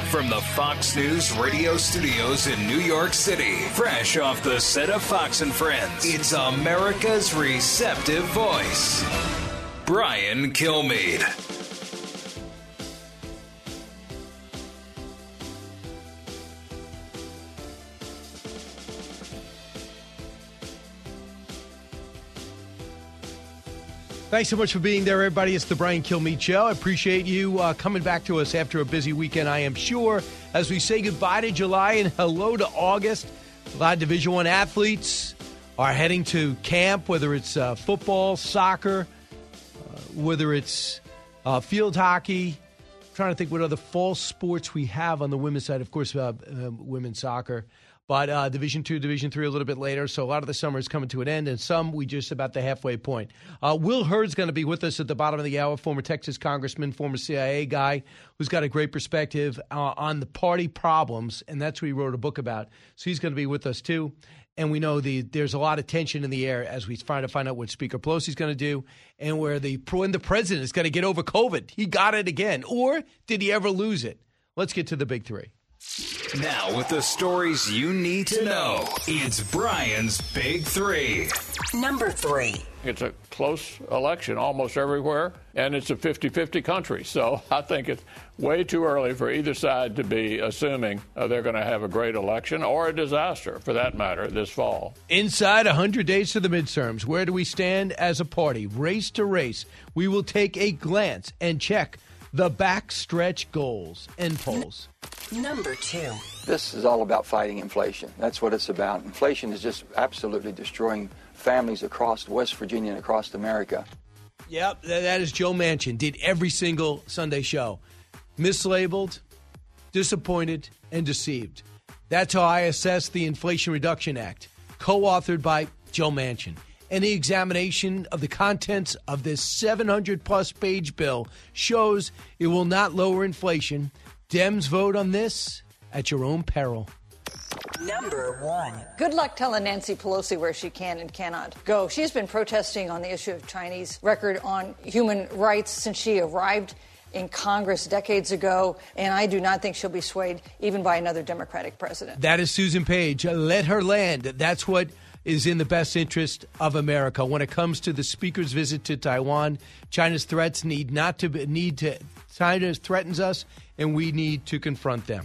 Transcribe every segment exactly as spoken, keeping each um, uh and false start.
from the Fox News radio studios in New York City, fresh off the set of Fox and Friends, it's America's receptive voice, Brian Kilmeade. Thanks so much for being there, everybody. It's the Brian Kilmeade Show. I appreciate you uh, coming back to us after a busy weekend, I am sure, as we say goodbye to July and hello to August. A lot of Division I athletes are heading to camp, whether it's uh, football, soccer, uh, whether it's uh, field hockey. I'm trying to think what other fall sports we have on the women's side. Of course, uh, uh, women's soccer. But uh, Division Two, Division Three a little bit later. So a lot of the summer is coming to an end, and some we just about the halfway point. Uh, Will Hurd's going to be with us at the bottom of the hour, former Texas congressman, former C I A guy, who's got a great perspective uh, on the party problems, and that's what he wrote a book about. So he's going to be with us, too. And we know the there's a lot of tension in the air as we try to find out what Speaker Pelosi's going to do and where the, when the president is going to get over COVID. He got it again. Or did he ever lose it? Let's get to the big three. Now, with the stories you need to know, it's Brian's Big Three. Number three. It's a close election almost everywhere, and it's a fifty-fifty country. So I think it's way too early for either side to be assuming uh, they're going to have a great election or a disaster, for that matter, this fall. Inside one hundred days to the midterms, where do we stand as a party? Race to race, we will take a glance and check the backstretch goals and polls. Number two. This is all about fighting inflation. That's what it's about. Inflation is just absolutely destroying families across West Virginia and across America. Yep, that is Joe Manchin. Did every single Sunday show. Mislabeled, disappointed, and deceived. That's how I assess the Inflation Reduction Act, co-authored by Joe Manchin. Any examination of the contents of this seven hundred plus page bill shows it will not lower inflation. Dems vote on this at your own peril. Number one. Good luck telling Nancy Pelosi where she can and cannot go. She's been protesting on the issue of Chinese record on human rights since she arrived in Congress decades ago, and I do not think she'll be swayed even by another Democratic president. That is Susan Page. Let her land. That's what is in the best interest of America. When it comes to the speaker's visit to Taiwan, China's threats need not to be, need to China threatens us, and we need to confront them.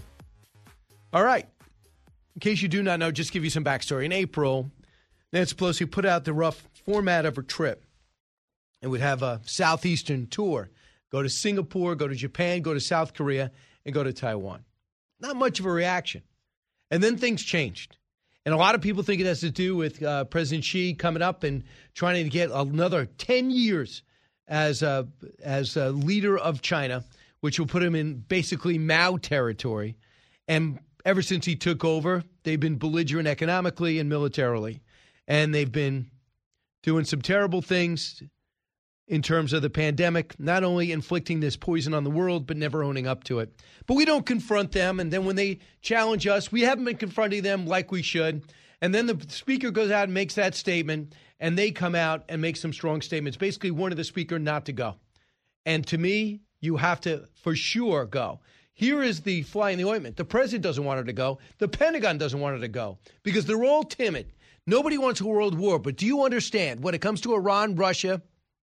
All right. In case you do not know, just give you some backstory. In April, Nancy Pelosi put out the rough format of her trip. It would have a southeastern tour. Go to Singapore, go to Japan, go to South Korea, and go to Taiwan. Not much of a reaction. And then things changed. And a lot of people think it has to do with uh, President Xi coming up and trying to get another ten years as a, as a leader of China, which will put him in basically Mao territory. And ever since he took over, they've been belligerent economically and militarily. And they've been doing some terrible things in terms of the pandemic, not only inflicting this poison on the world, but never owning up to it. But we don't confront them. And then when they challenge us, we haven't been confronting them like we should. And then the speaker goes out and makes that statement, and they come out and make some strong statements, basically warning the speaker not to go. And to me, you have to for sure go. Here is the fly in the ointment. The president doesn't want her to go. The Pentagon doesn't want her to go because they're all timid. Nobody wants a world war. But do you understand when it comes to Iran, Russia,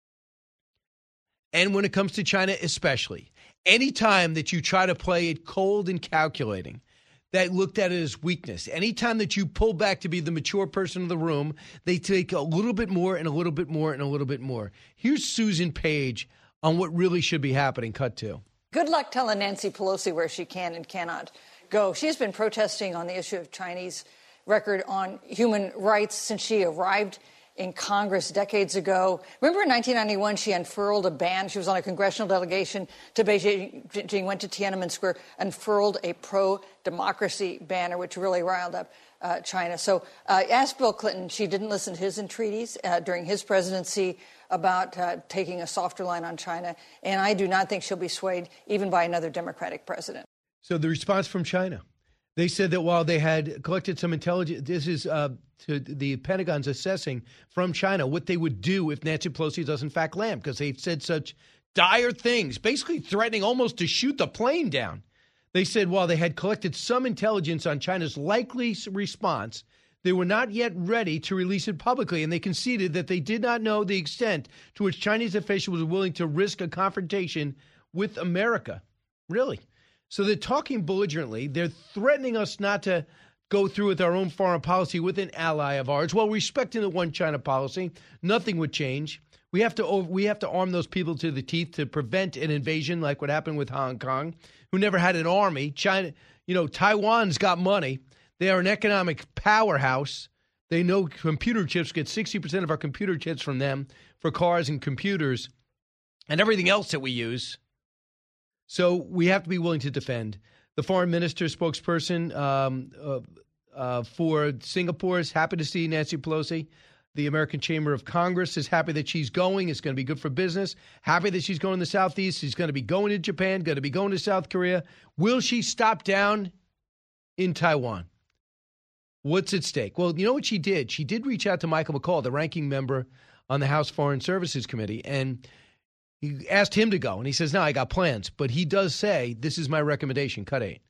and when it comes to China especially, any time that you try to play it cold and calculating, that looked at it as weakness. Anytime that you pull back to be the mature person in the room, they take a little bit more and a little bit more and a little bit more. Here's Susan Page on what really should be happening. Cut to. Good luck telling Nancy Pelosi where she can and cannot go. She's been protesting on the issue of Chinese record on human rights since she arrived in Congress decades ago. Remember in nineteen ninety-one, she unfurled a ban. She was on a congressional delegation to Beijing, went to Tiananmen Square, unfurled a pro-democracy banner, which really riled up uh, China. So uh, ask Bill Clinton. She didn't listen to his entreaties uh, during his presidency about uh, taking a softer line on China. And I do not think she'll be swayed even by another Democratic president. So the response from China. They said that while they had collected some intelligence, this is uh, to the Pentagon's assessing from China what they would do if Nancy Pelosi does in fact land, because they've said such dire things, basically threatening almost to shoot the plane down. They said while they had collected some intelligence on China's likely response, they were not yet ready to release it publicly, and they conceded that they did not know the extent to which Chinese officials were willing to risk a confrontation with America. Really? So they're talking belligerently. They're threatening us not to go through with our own foreign policy with an ally of ours, while respecting the one China policy. Nothing would change. We have to we have to arm those people to the teeth to prevent an invasion like what happened with Hong Kong, who never had an army. China, you know, Taiwan's got money. They are an economic powerhouse. They know computer chips, get sixty percent of our computer chips from them for cars and computers and everything else that we use. So we have to be willing to defend. The foreign minister spokesperson um, uh, uh, for Singapore is happy to see Nancy Pelosi. The American Chamber of Congress is happy that she's going. It's going to be good for business. Happy that she's going to the Southeast. She's going to be going to Japan, going to be going to South Korea. Will she stop down in Taiwan? What's at stake? Well, you know what she did? She did reach out to Michael McCaul, the ranking member on the House Foreign Services Committee, and he asked him to go. And he says, no, I got plans. But he does say, this is my recommendation, cut eight.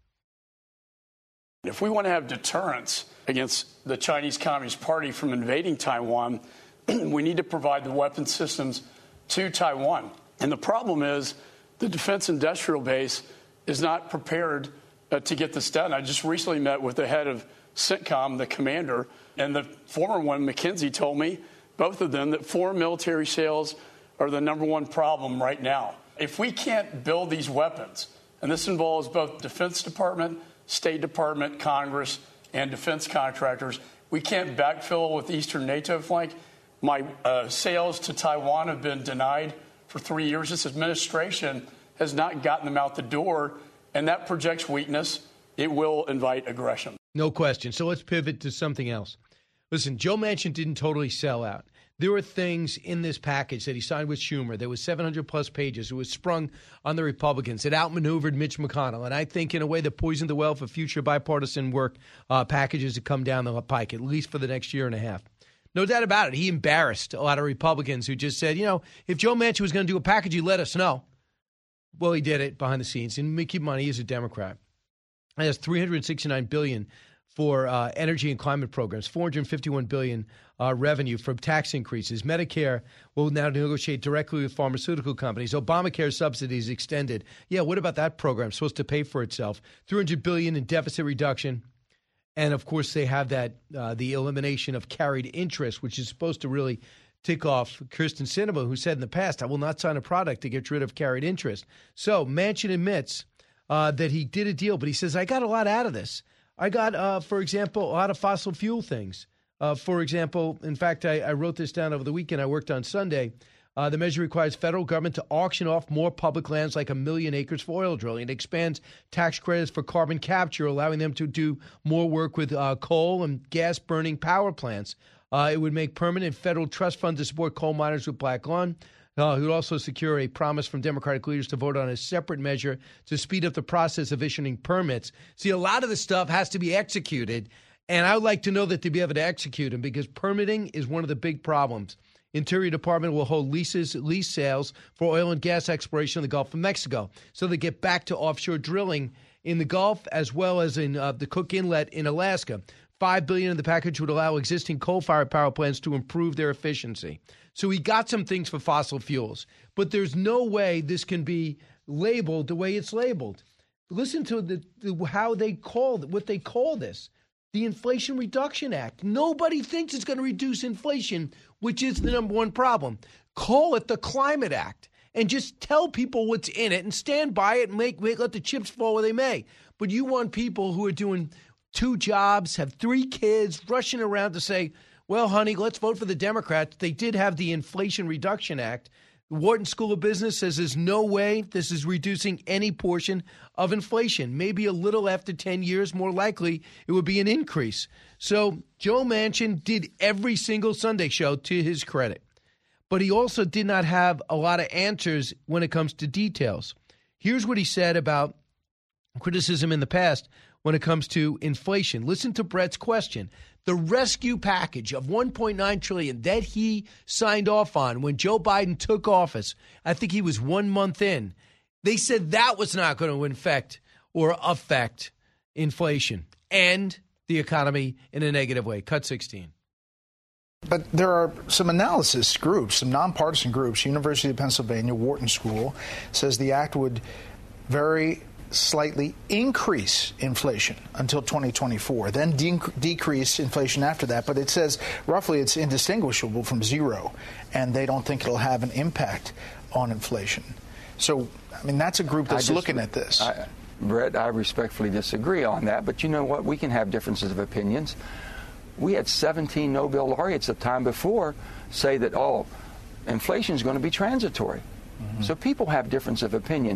If we want to have deterrence against the Chinese Communist Party from invading Taiwan, we need to provide the weapon systems to Taiwan. And the problem is the defense industrial base is not prepared uh, to get this done. I just recently met with the head of CENTCOM, the commander, and the former one, McKinsey, told me, both of them, that foreign military sales are the number one problem right now. If we can't build these weapons, and this involves both Defense Department, State Department, Congress, and defense contractors, we can't backfill with the Eastern NATO flank. My uh, sales to Taiwan have been denied for three years. This administration has not gotten them out the door, and that projects weakness. It will invite aggression. No question. So let's pivot to something else. Listen, Joe Manchin didn't totally sell out. There were things in this package that he signed with Schumer. There was seven hundred plus pages. It was sprung on the Republicans. It outmaneuvered Mitch McConnell. And I think in a way that poisoned the well for future bipartisan work uh, packages to come down the pike, at least for the next year and a half. No doubt about it. He embarrassed a lot of Republicans who just said, you know, if Joe Manchin was going to do a package, he'd let us know. Well, he did it behind the scenes. And Mickey Money is a Democrat. He has three hundred sixty-nine billion dollars for uh, energy and climate programs, four hundred fifty-one billion dollars uh, revenue from tax increases. Medicare will now negotiate directly with pharmaceutical companies. Obamacare subsidies extended. Yeah, what about that program? Supposed to pay for itself. three hundred billion dollars in deficit reduction. And, of course, they have that uh, the elimination of carried interest, which is supposed to really tick off Kirsten Sinema, who said in the past, I will not sign a product to get rid of carried interest. So Manchin admits uh, that he did a deal, but he says, I got a lot out of this. I got, uh, for example, a lot of fossil fuel things. Uh, for example, in fact, I, I wrote this down over the weekend. I worked on Sunday. Uh, the measure requires federal government to auction off more public lands, like a million acres for oil drilling. It expands tax credits for carbon capture, allowing them to do more work with uh, coal and gas-burning power plants. Uh, it would make permanent federal trust funds to support coal miners with black lung. Uh, it would also secure a promise from Democratic leaders to vote on a separate measure to speed up the process of issuing permits. See, a lot of this stuff has to be executed, and I would like to know that to be able to execute them, because permitting is one of the big problems. Interior Department will hold leases, lease sales for oil and gas exploration in the Gulf of Mexico, so they get back to offshore drilling in the Gulf as well as in uh, the Cook Inlet in Alaska. Five billion dollars in the package would allow existing coal-fired power plants to improve their efficiency. So he got some things for fossil fuels, but there's no way this can be labeled the way it's labeled. Listen to the, the how they call what they call this. The Inflation Reduction Act. Nobody thinks it's going to reduce inflation, which is the number one problem. Call it the Climate Act and just tell people what's in it and stand by it and make, make let the chips fall where they may. But you want people who are doing two jobs, have three kids, rushing around to say, well, honey, let's vote for the Democrats. They did have the Inflation Reduction Act. The Wharton School of Business says there's no way this is reducing any portion of inflation. Maybe a little after ten years, more likely it would be an increase. So Joe Manchin did every single Sunday show, to his credit. But he also did not have a lot of answers when it comes to details. Here's what he said about criticism in the past when it comes to inflation. Listen to Brett's question. The rescue package of one point nine trillion dollars that he signed off on when Joe Biden took office, I think he was one month in, they said that was not going to affect or affect inflation and the economy in a negative way. Cut sixteen. But there are some analysis groups, some nonpartisan groups. University of Pennsylvania, Wharton School, says the act would very slightly increase inflation until twenty twenty-four, then de- decrease inflation after that. But it says roughly it's indistinguishable from zero, and they don't think it'll have an impact on inflation. So, I mean, that's a group that's just, looking at this. I, Brett, I respectfully disagree on that. But you know what? We can have differences of opinions. We had seventeen Nobel laureates the time before say that, oh, inflation is going to be transitory. Mm-hmm. So people have difference of opinion.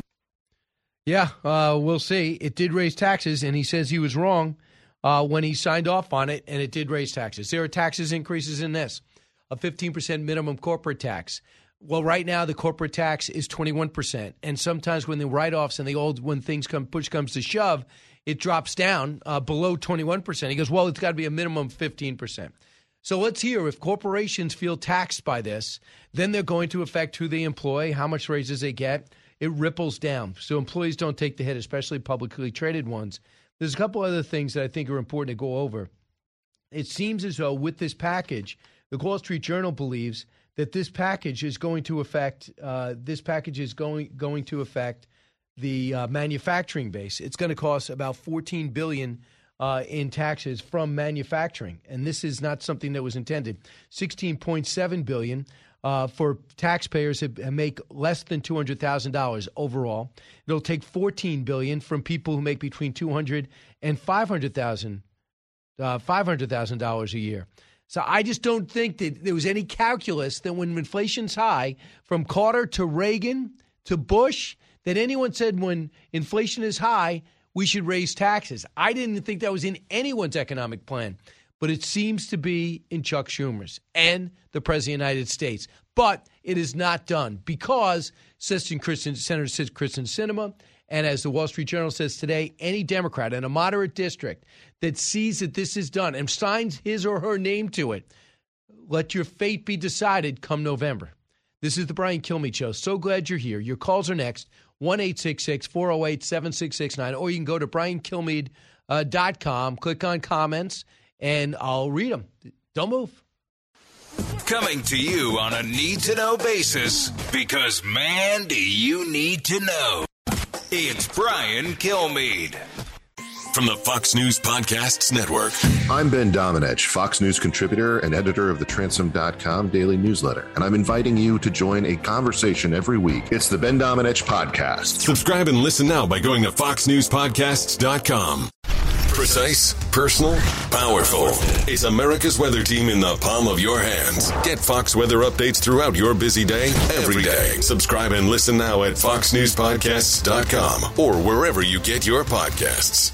Yeah, uh, we'll see. It did raise taxes, and he says he was wrong uh, when he signed off on it, and it did raise taxes. There are taxes increases in this, a fifteen percent minimum corporate tax. Well, right now the corporate tax is twenty-one percent, and sometimes when the write-offs and the old when things come push comes to shove, it drops down uh, below twenty-one percent. He goes, well, it's got to be a minimum fifteen percent. So let's hear if corporations feel taxed by this, then they're going to affect who they employ, how much raises they get. It ripples down. So employees don't take the hit, especially publicly traded ones. There's a couple other things that I think are important to go over. It seems as though with this package, the Wall Street Journal believes that this package is going to affect uh, this package is going going to affect the uh, manufacturing base. It's going to cost about fourteen billion dollars uh, in taxes from manufacturing, and this is not something that was intended. sixteen point seven billion dollars uh, for taxpayers that make less than two hundred thousand dollars overall. It'll take fourteen billion dollars from people who make between two hundred thousand dollars and five hundred thousand dollars uh, five hundred thousand dollars a year. So I just don't think that there was any calculus that when inflation's high, from Carter to Reagan to Bush, that anyone said when inflation is high, we should raise taxes. I didn't think that was in anyone's economic plan, but it seems to be in Chuck Schumer's and the President of the United States. But it is not done because, says Kristen, Senator Kristen Sinema, and as the Wall Street Journal says today, any Democrat in a moderate district that sees that this is done and signs his or her name to it, let your fate be decided come November. This is the Brian Kilmeade Show. So glad you're here. Your calls are next, one eight six six, four oh eight, seven six six nine, or you can go to brian kilmeade dot com, click on comments, and I'll read them. Don't move. Coming to you on a need-to-know basis, because, man, do you need to know. It's Brian Kilmeade. From the Fox News Podcasts Network. I'm Ben Domenech, Fox News contributor and editor of the Transom dot com daily newsletter, and I'm inviting you to join a conversation every week. It's the Ben Domenech Podcast. Subscribe and listen now by going to fox news podcasts dot com. Precise, personal, powerful. It's America's weather team in the palm of your hands. Get Fox weather updates throughout your busy day, every day. Subscribe and listen now at fox news podcasts dot com or wherever you get your podcasts.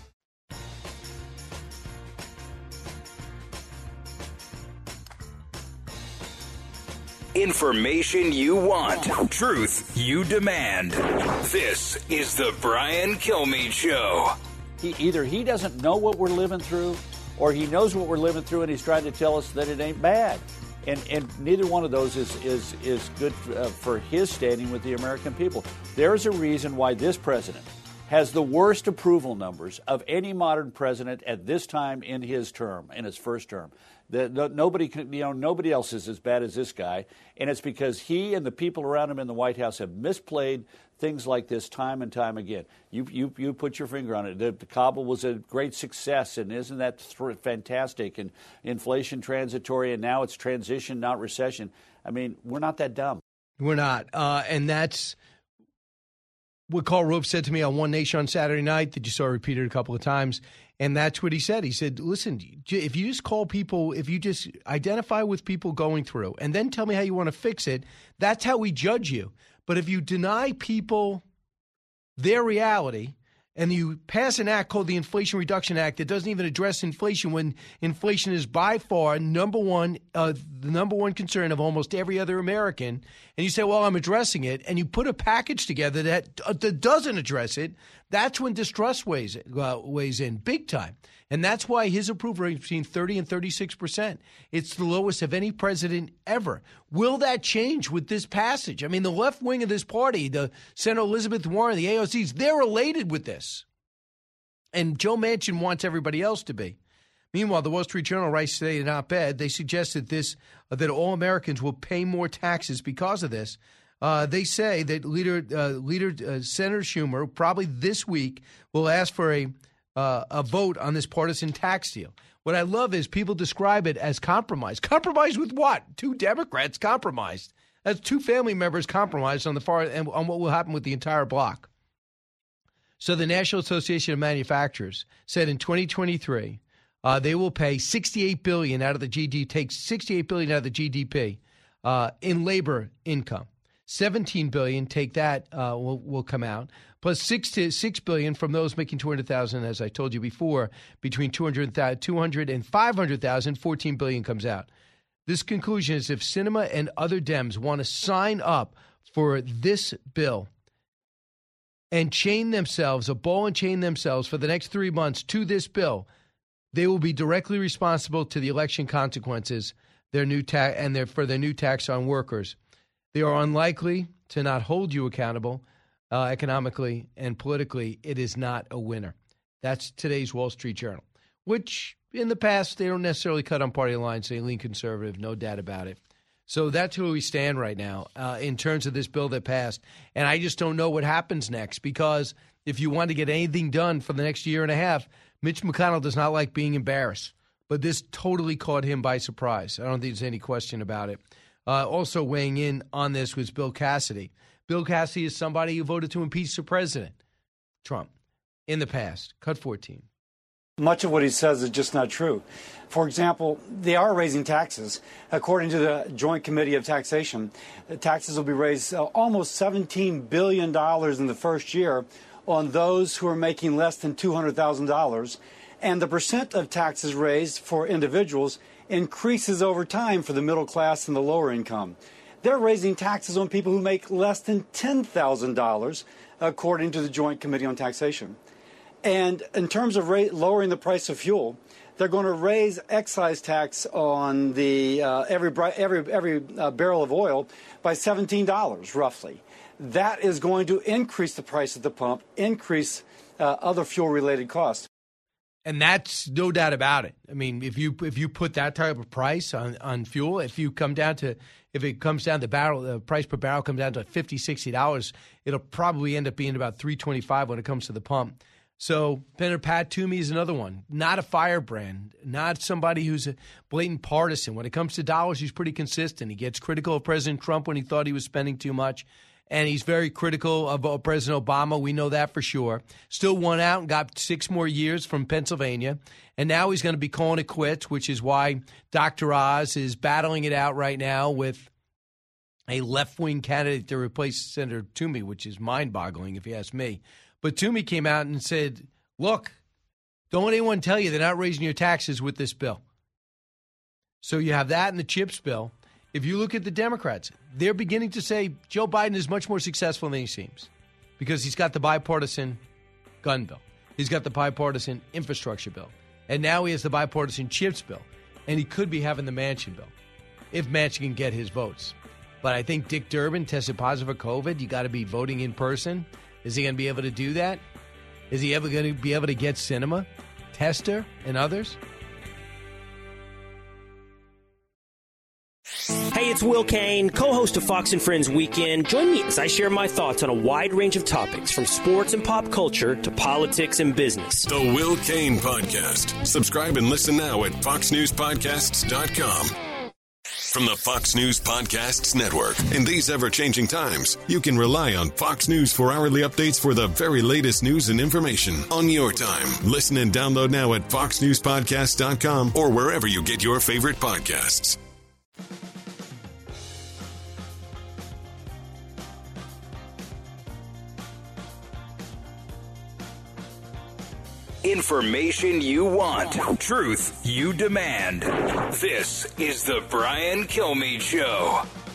Information you want. Truth you demand. This is the Brian Kilmeade Show. He, either he doesn't know what we're living through, or he knows what we're living through and he's trying to tell us that it ain't bad. And and neither one of those is is, is good for, uh, for his standing with the American people. There's a reason why this president has the worst approval numbers of any modern president at this time in his term, in his first term. The, the, nobody, you know, nobody else is as bad as this guy, and it's because he and the people around him in the White House have misplayed things like this time and time again. You you you put your finger on it. The, the Kabul was a great success, and isn't that th- fantastic? And inflation transitory, and now it's transition, not recession. I mean, we're not that dumb. We're not, uh, and that's what Karl Rove said to me on One Nation on Saturday night that you saw repeated a couple of times. And that's what he said. He said, listen, if you just call people, if you just identify with people going through and then tell me how you want to fix it, that's how we judge you. But if you deny people their reality and you pass an act called the Inflation Reduction Act that doesn't even address inflation when inflation is by far number one, uh, the number one concern of almost every other American, and you say, well, I'm addressing it, and you put a package together that, uh, that doesn't address it, that's when distrust weighs, uh, weighs in big time. And that's why his approval rate is between thirty and thirty-six percent. It's the lowest of any president ever. Will that change with this passage? I mean, the left wing of this party, the Senator Elizabeth Warren, the A O Cs, they're elated with this. And Joe Manchin wants everybody else to be. Meanwhile, the Wall Street Journal writes today in an op-ed, they suggested this uh, that all Americans will pay more taxes because of this. Uh, they say that Leader uh, Leader uh, Senator Schumer probably this week will ask for a uh, a vote on this partisan tax deal. What I love is people describe it as compromise. Compromise with what? Two Democrats compromised. That's two family members compromised on the far and on what will happen with the entire bloc. So the National Association of Manufacturers said in twenty twenty-three uh, they will pay sixty-eight billion dollars out of the G D P, take sixty-eight billion dollars out of the G D P uh, in labor income. seventeen billion dollars, take that, uh, will, will come out, plus six to six billion dollars from those making two hundred thousand dollars, as I told you before, between two hundred and five hundred thousand dollars, fourteen billion dollars comes out. This conclusion is if Sinema and other Dems want to sign up for this bill and chain themselves, a ball and chain themselves for the next three months to this bill, they will be directly responsible to the election consequences their new ta- and their, for their new tax on workers. They are unlikely to not hold you accountable uh, economically and politically. It is not a winner. That's today's Wall Street Journal, which in the past, they don't necessarily cut on party lines. They lean conservative, no doubt about it. So that's where we stand right now uh, in terms of this bill that passed. And I just don't know what happens next, because if you want to get anything done for the next year and a half, Mitch McConnell does not like being embarrassed. But this totally caught him by surprise. I don't think there's any question about it. Uh, also weighing in on this was Bill Cassidy. Bill Cassidy is somebody who voted to impeach the president, Trump, in the past. Cut fourteen. Much of what he says is just not true. For example, they are raising taxes. According to the Joint Committee of Taxation, the taxes will be raised uh, almost seventeen billion dollars in the first year on those who are making less than two hundred thousand dollars. And the percent of taxes raised for individuals increases over time for the middle class and the lower income. They're raising taxes on people who make less than ten thousand dollars, according to the Joint Committee on Taxation. And in terms of rate, lowering the price of fuel, they're going to raise excise tax on the uh, every every every uh, barrel of oil by seventeen dollars, roughly. That is going to increase the price at the pump, increase uh, other fuel-related costs. And that's no doubt about it. I mean, if you if you put that type of price on, on fuel, if you come down to if it comes down the barrel, the price per barrel comes down to fifty dollars, sixty dollars, it'll probably end up being about three twenty-five when it comes to the pump. So Senator Pat Toomey is another one. Not a firebrand, not somebody who's a blatant partisan. When it comes to dollars, he's pretty consistent. He gets critical of President Trump when he thought he was spending too much. And he's very critical of President Obama. We know that for sure. Still won out and got six more years from Pennsylvania. And now he's going to be calling it quits, which is why Doctor Oz is battling it out right now with a left-wing candidate to replace Senator Toomey, which is mind-boggling if you ask me. But Toomey came out and said, look, don't let anyone tell you they're not raising your taxes with this bill. So you have that and the CHIPS bill. If you look at the Democrats, they're beginning to say Joe Biden is much more successful than he seems because he's got the bipartisan gun bill. He's got the bipartisan infrastructure bill. And now he has the bipartisan CHIPS bill. And he could be having the Manchin bill if Manchin can get his votes. But I think Dick Durbin tested positive for COVID. You got to be voting in person. Is he going to be able to do that? Is he ever going to be able to get Sinema, Tester, and others? Hey, it's Will Kane, co-host of Fox and Friends Weekend. Join me as I share my thoughts on a wide range of topics, from sports and pop culture to politics and business. The Will Kane Podcast. Subscribe and listen now at fox news podcasts dot com. From the Fox News Podcasts Network. In these ever-changing times, you can rely on Fox News for hourly updates for the very latest news and information on your time. Listen and download now at fox news podcasts dot com or wherever you get your favorite podcasts. Information you want. Truth you demand. This is the Brian Kilmeade Show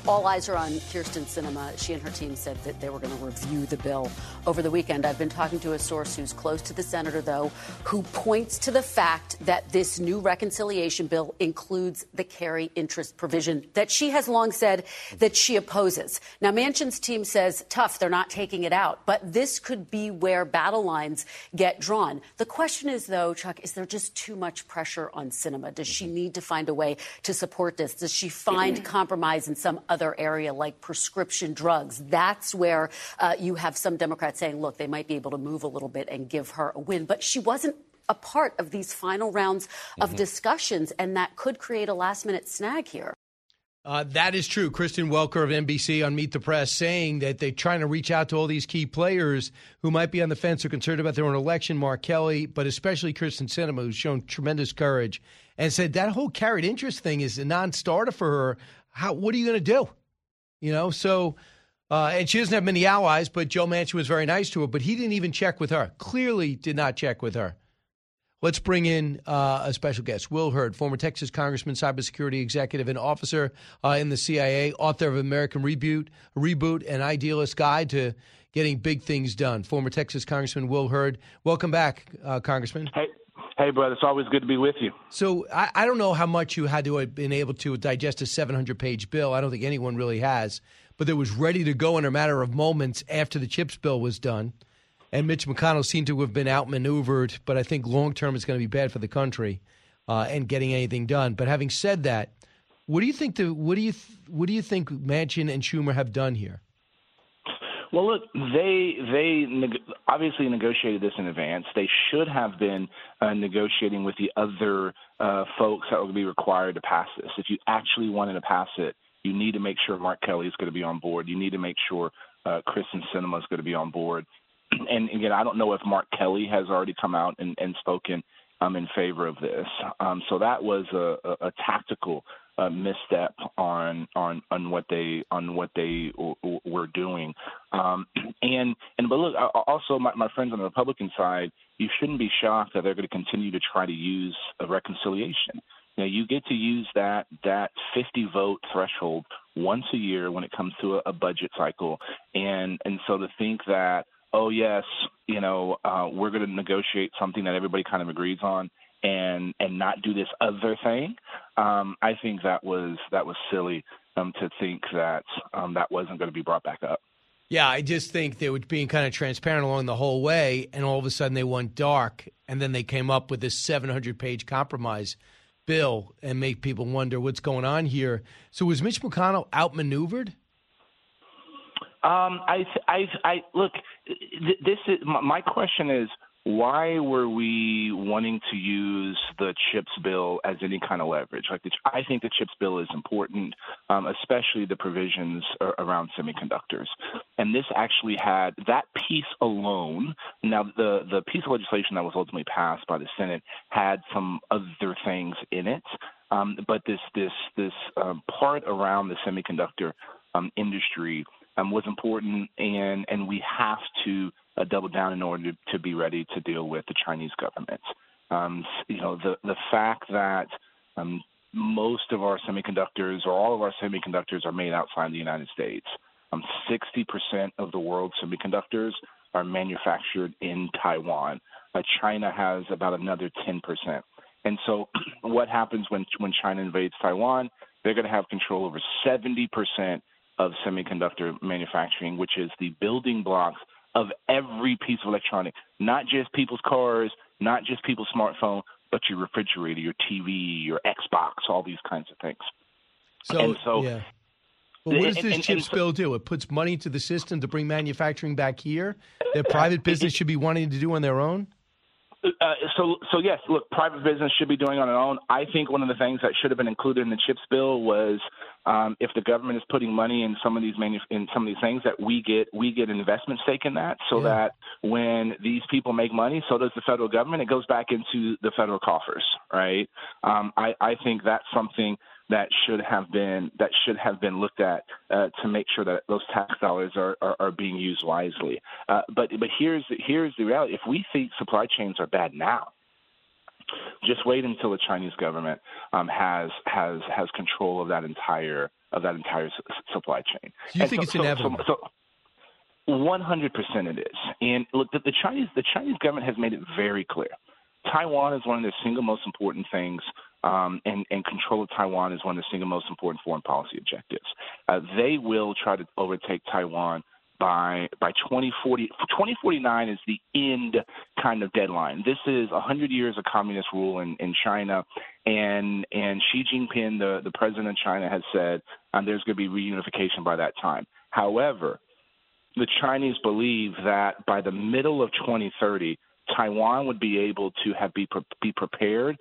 all eyes are on Kyrsten Sinema. She and her team said that they were going to review the bill over the weekend. I've been talking to a source who's close to the senator, though, who points to the fact that this new reconciliation bill includes the carry interest provision that she has long said that she opposes. Now, Manchin's team says, tough, they're not taking it out. But this could be where battle lines get drawn. The question is, though, Chuck, is there just too much pressure on Sinema? Does she need to find a way to support this? Does she find compromise in some other area like prescription drugs? That's where uh, you have some Democrats saying, look, they might be able to move a little bit and give her a win. But she wasn't a part of these final rounds of mm-hmm. discussions, and that could create a last-minute snag here. Uh, that is true. Kristen Welker of N B C on Meet the Press saying that they're trying to reach out to all these key players who might be on the fence or concerned about their own election, Mark Kelly, but especially Kyrsten Sinema, who's shown tremendous courage, and said that whole carried interest thing is a non-starter for her. How? What are you going to do? You know, so, uh, and she doesn't have many allies, but Joe Manchin was very nice to her, but he didn't even check with her. Clearly did not check with her. Let's bring in uh, a special guest, Will Hurd, former Texas congressman, cybersecurity executive and officer uh, in the C I A, author of American Reboot, Reboot, an Idealist Guide to Getting Big Things Done. Former Texas Congressman Will Hurd. Welcome back, uh, Congressman. Hey, hey, brother. It's always good to be with you. So I, I don't know how much you had to have been able to digest a seven hundred page bill. I don't think anyone really has. But it was ready to go in a matter of moments after the CHIPS bill was done. And Mitch McConnell seemed to have been outmaneuvered, but I think long-term it's going to be bad for the country uh, and getting anything done. But having said that, what do you think? The what do you th- what do you think Manchin and Schumer have done here? Well, look, they they neg- obviously negotiated this in advance. They should have been uh, negotiating with the other uh, folks that would be required to pass this. If you actually wanted to pass it, you need to make sure Mark Kelly is going to be on board. You need to make sure uh, Kyrsten Sinema is going to be on board. And again, I don't know if Mark Kelly has already come out and, and spoken um, in favor of this. Um, so that was a, a, a tactical uh, misstep on on on what they on what they w- w- were doing. Um, and and but look, also my, my friends on the Republican side, you shouldn't be shocked that they're going to continue to try to use a reconciliation. You know, you get to use that that fifty vote threshold once a year when it comes to a, a budget cycle, and and so to think that, oh, yes, you know, uh, we're going to negotiate something that everybody kind of agrees on and and not do this other thing, um, I think that was that was silly um, to think that um, that wasn't going to be brought back up. Yeah, I just think they were being kind of transparent along the whole way, and all of a sudden they went dark, and then they came up with this seven hundred page compromise bill and make people wonder what's going on here. So was Mitch McConnell outmaneuvered? Um, I, I, I look. This is my question: is why were we wanting to use the CHIPS bill as any kind of leverage? Like, the, I think the CHIPS bill is important, um, especially the provisions around semiconductors. And this actually had that piece alone. Now, the the piece of legislation that was ultimately passed by the Senate had some other things in it, um, but this this this um, part around the semiconductor um, industry Um, was important, and, and we have to uh, double down in order to, to be ready to deal with the Chinese government. Um, you know, the, the fact that um, most of our semiconductors or all of our semiconductors are made outside the United States. Um, sixty percent of the world's semiconductors are manufactured in Taiwan. Uh, China has about another ten percent. And so what happens when, when China invades Taiwan? They're going to have control over seventy percent of semiconductor manufacturing, which is the building blocks of every piece of electronic, not just people's cars, not just people's smartphone, but your refrigerator, your T V, your Xbox, all these kinds of things. So, and so yeah. Well, what does this and, and, CHIPS and so, bill do? It puts money into the system to bring manufacturing back here that private business should be wanting to do on their own? Uh, so, so yes, look, private business should be doing on its own. I think one of the things that should have been included in the CHIPS bill was um, if the government is putting money in some of these manu- in some of these things, that we get we get an investment stake in that, so yeah. that when these people make money, so does the federal government. It goes back into the federal coffers, right? Um, I, I think that's something that should have been that should have been looked at uh, to make sure that those tax dollars are, are, are being used wisely. Uh, but but here's the, here's the reality: if we think supply chains are bad now, Just wait until the Chinese government um, has has has control of that entire of that entire s- supply chain. Do you And think so, it's so, inevitable? So, so one hundred percent it is. And look, the, the Chinese the Chinese government has made it very clear. Taiwan is one of their single most important things, um, and, and control of Taiwan is one of the single most important foreign policy objectives. Uh, they will try to overtake Taiwan by by twenty forty. twenty forty-nine is the end kind of deadline. This is one hundred years of communist rule in, in China, and and Xi Jinping, the, the president of China, has said um, there's going to be reunification by that time. However, the Chinese believe that by the middle of twenty thirty, Taiwan would be able to have be pre- be prepared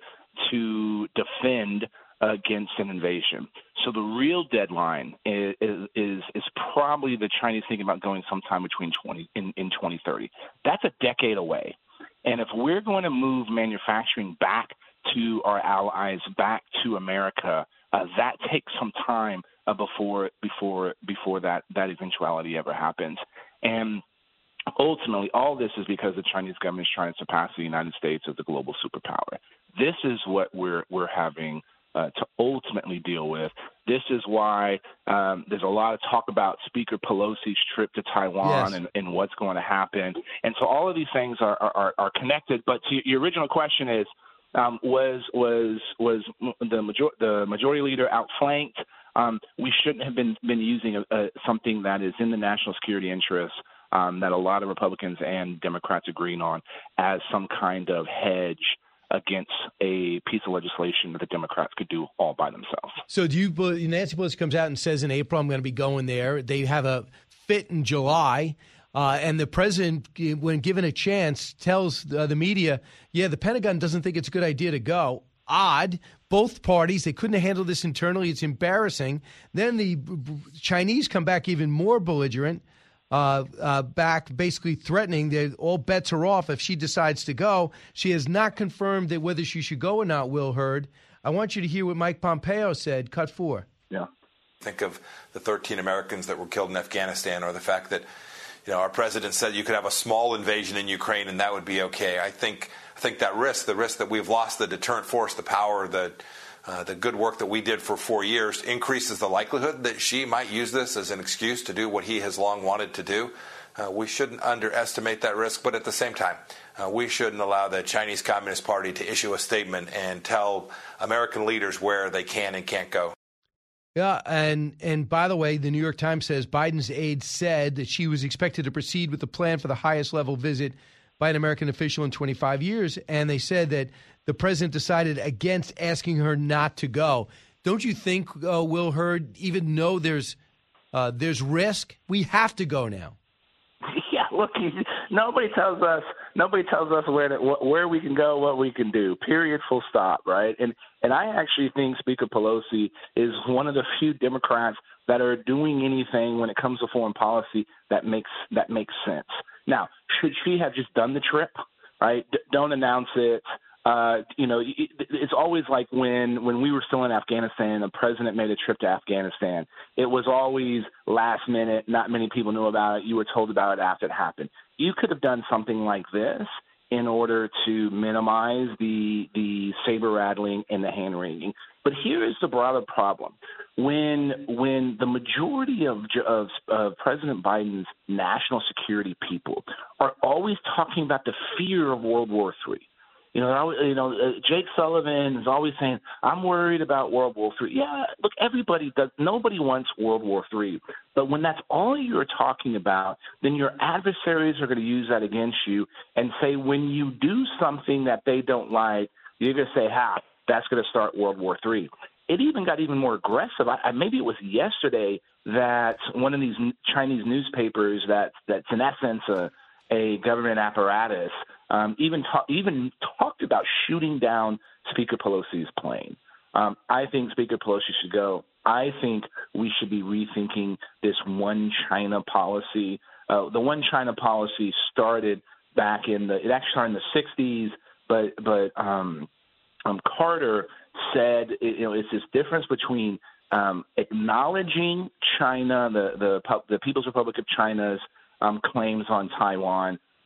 to defend against an invasion. So the real deadline is, is is probably the Chinese thinking about going sometime between twenty in, in twenty thirty. That's a decade away. And if we're going to move manufacturing back to our allies, back to America, uh, that takes some time uh, before before before that, that eventuality ever happens. And ultimately, all this is because the Chinese government is trying to surpass the United States as a global superpower. This is what we're we're having uh, to ultimately deal with. This is why um, there's a lot of talk about Speaker Pelosi's trip to Taiwan Yes. and, and what's going to happen. And so all of these things are are, are connected. But to your original question is, um, was was was the major, the majority leader outflanked? Um, we shouldn't have been been using a, a, something that is in the national security interest. Um, that a lot of Republicans and Democrats agreeing on as some kind of hedge against a piece of legislation that the Democrats could do all by themselves. So do you believe Nancy Pelosi comes out and says in April, I'm going to be going there. They have a fit in July. Uh, and the president, when given a chance, tells uh, the media, yeah, the Pentagon doesn't think it's a good idea to go. Odd. Both parties, they couldn't handle this internally. It's embarrassing. Then the Chinese come back even more belligerent. Uh, uh, back basically threatening that all bets are off if she decides to go. She has not confirmed that whether she should go or not, Will Hurd. I want you to hear what Mike Pompeo said, cut four. Yeah. Think of the thirteen Americans that were killed in Afghanistan, or the fact that, you know, our president said you could have a small invasion in Ukraine and that would be okay. I think I think that risk, the risk that we've lost the deterrent force, the power, the Uh, the good work that we did for four years increases the likelihood that she might use this as an excuse to do what he has long wanted to do. Uh, we shouldn't underestimate that risk, but at the same time, uh, we shouldn't allow the Chinese Communist Party to issue a statement and tell American leaders where they can and can't go. Yeah, and and by the way, the New York Times says Biden's aide said that she was expected to proceed with the plan for the highest level visit by an American official in twenty-five years, and they said that the president decided against asking her not to go. Don't you think, uh, Will Hurd, even though there's uh, there's risk, we have to go now? Yeah, look, nobody tells us nobody tells us where to, where we can go, what we can do. Period. Full stop. Right. And and I actually think Speaker Pelosi is one of the few Democrats that are doing anything when it comes to foreign policy that makes that makes sense. Now, should she have just done the trip? Right. D- don't announce it. Uh, you know, it, it's always like when, when we were still in Afghanistan, the president made a trip to Afghanistan. It was always last minute. Not many people knew about it. You were told about it after it happened. You could have done something like this in order to minimize the the saber rattling and the hand wringing. But here is the broader problem: when when the majority of, of of President Biden's national security people are always talking about the fear of World War Three. You know, you know, uh, Jake Sullivan is always saying, "I'm worried about World War Three." Yeah, look, everybody does. Nobody wants World War Three. But when that's all you're talking about, then your adversaries are going to use that against you and say, when you do something that they don't like, you're going to say, "Ha, that's going to start World War Three." It even got even more aggressive. I, I, maybe it was yesterday that one of these Chinese newspapers that that's in essence a a government apparatus, um, even ta- even talked about shooting down Speaker Pelosi's plane. Um, I think Speaker Pelosi should go. I think we should be rethinking this one China policy. Uh, the one China policy started back in the – it actually started in the sixties, but but um, um, Carter said, you know, it's this difference between um, acknowledging China, the, the, the People's Republic of China's – Um, claims on Taiwan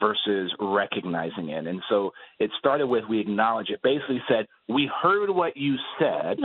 versus recognizing it. And so it started with we acknowledge it. Basically said, we heard what you said,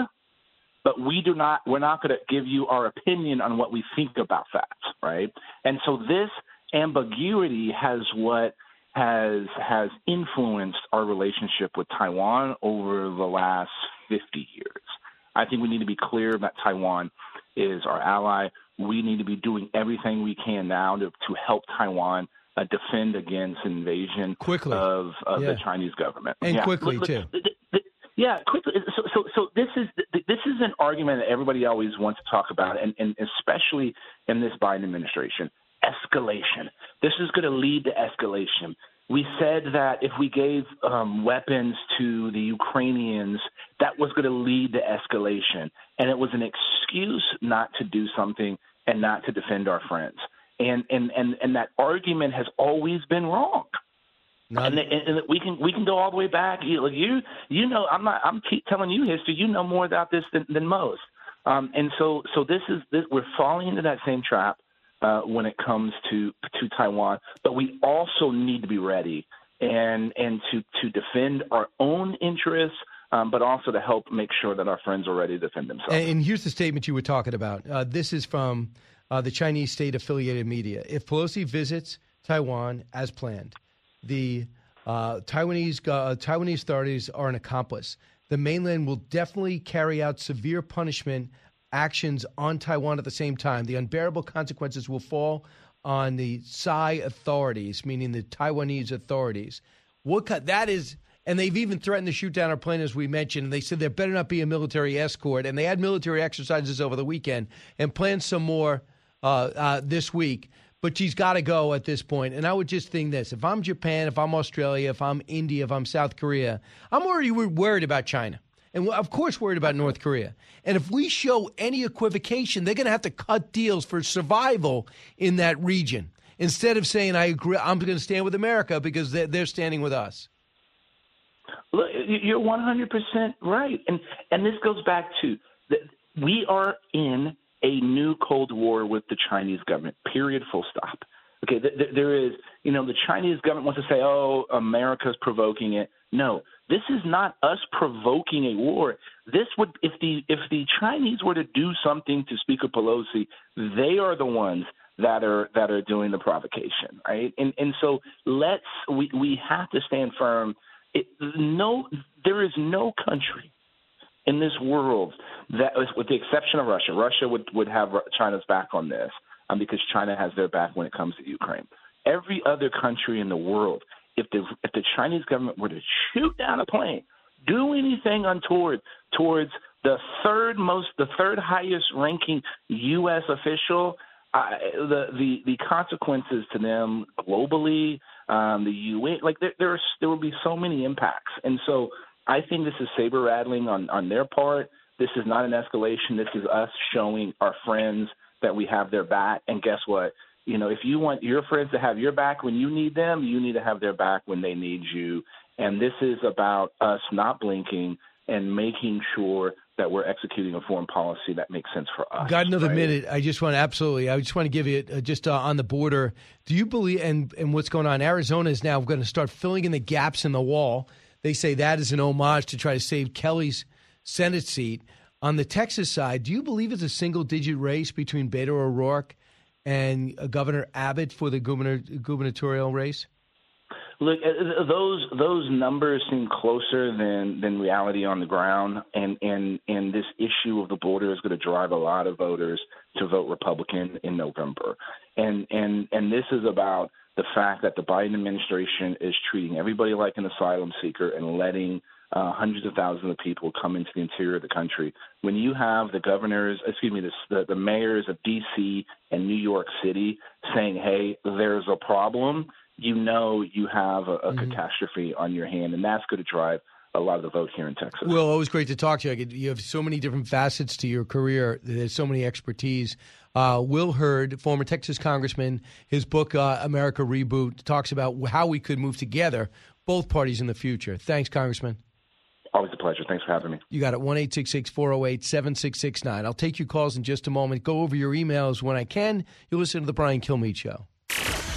but we do not, we're not going to give you our opinion on what we think about that, right? And so this ambiguity has what has has influenced our relationship with Taiwan over the last fifty years. I think we need to be clear that Taiwan is our ally. We need to be doing everything we can now to, to help Taiwan uh, defend against invasion quickly. of, of yeah. the Chinese government. And yeah. quickly, look, too. Look, Yeah, quickly. So, so, so this is this is an argument that everybody always wants to talk about, and, and especially in this Biden administration, escalation. This is going to lead to escalation. We said that if we gave um, weapons to the Ukrainians, that was going to lead to escalation, and it was an excuse not to do something and not to defend our friends. And and and, and that argument has always been wrong. And, and, and we can we can go all the way back. You you, you know I'm not I'm keep telling you history. You know more about this than, than most. Um, and so so this is this, we're falling into that same trap uh, when it comes to to Taiwan. But we also need to be ready and and to to defend our own interests, um, but also to help make sure that our friends are ready to defend themselves. And, and here's the statement you were talking about. Uh, this is from uh, the Chinese state-affiliated media. If Pelosi visits Taiwan as planned, the uh, Taiwanese uh, Taiwanese authorities are an accomplice. The mainland will definitely carry out severe punishment actions on Taiwan at the same time. The unbearable consequences will fall on the Tsai authorities, meaning the Taiwanese authorities. What that is, and they've even threatened to shoot down our plane, as we mentioned. And they said there better not be a military escort. And they had military exercises over the weekend and planned some more uh, uh, this week. But she's got to go at this point. And I would just think this. If I'm Japan, if I'm Australia, if I'm India, if I'm South Korea, I'm already worried about China. And, of course, worried about North Korea. And if we show any equivocation, they're going to have to cut deals for survival in that region instead of saying, I agree, I'm going to stand with America because they're, they're standing with us. Look, you're one hundred percent right. And, and this goes back to the, we are in a new Cold War with the Chinese government, period, full stop. Okay, th- th- there is, you know, the Chinese government wants to say, oh, America's provoking it. No, this is not us provoking a war. This would, if the if the Chinese were to do something to Speaker Pelosi, they are the ones that are that are doing the provocation, right? And and so let's we we have to stand firm. It, no, there is no country in this world that, with the exception of Russia, Russia would, would have China's back on this um, because China has their back when it comes to Ukraine. Every other country in the world, if the if the Chinese government were to shoot down a plane, do anything untoward towards the third most, the third highest ranking U S official, uh, the the the consequences to them globally, um, the U N, like there there, are, there will be so many impacts, and so. I think this is saber rattling on, on their part. This is not an escalation. This is us showing our friends that we have their back. And guess what? You know, if you want your friends to have your back when you need them, you need to have their back when they need you. And this is about us not blinking and making sure that we're executing a foreign policy that makes sense for us. Got another right? minute. I just want to absolutely, I just want to give you uh, just uh, on the border. Do you believe, and, and what's going on, Arizona is now going to start filling in the gaps in the wall. They say that is an homage to try to save Kelly's Senate seat. On the Texas side, do you believe it's a single-digit race between Beto O'Rourke and uh, Governor Abbott for the governor, gubernatorial race? Look, those those numbers seem closer than, than reality on the ground, and, and, and this issue of the border is going to drive a lot of voters to vote Republican in November. And and and this is about the fact that the Biden administration is treating everybody like an asylum seeker and letting uh, hundreds of thousands of people come into the interior of the country. When you have the governors, excuse me, the, the mayors of D C and New York City saying, hey, there's a problem, you know you have a, a mm-hmm. catastrophe on your hand, and that's going to drive a lot of the vote here in Texas. Well, always great to talk to you. You have so many different facets to your career. There's so many expertise. Uh, Will Hurd, former Texas congressman, his book, uh, America Reboot, talks about how we could move together, both parties in the future. Thanks, Congressman. Always a pleasure. Thanks for having me. You got it, one eight six six, four oh eight, seven six six nine. I'll take your calls in just a moment. Go over your emails when I can. You'll listen to The Brian Kilmeade Show.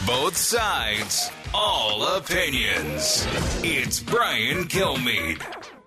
Both sides, all opinions. It's Brian Kilmeade.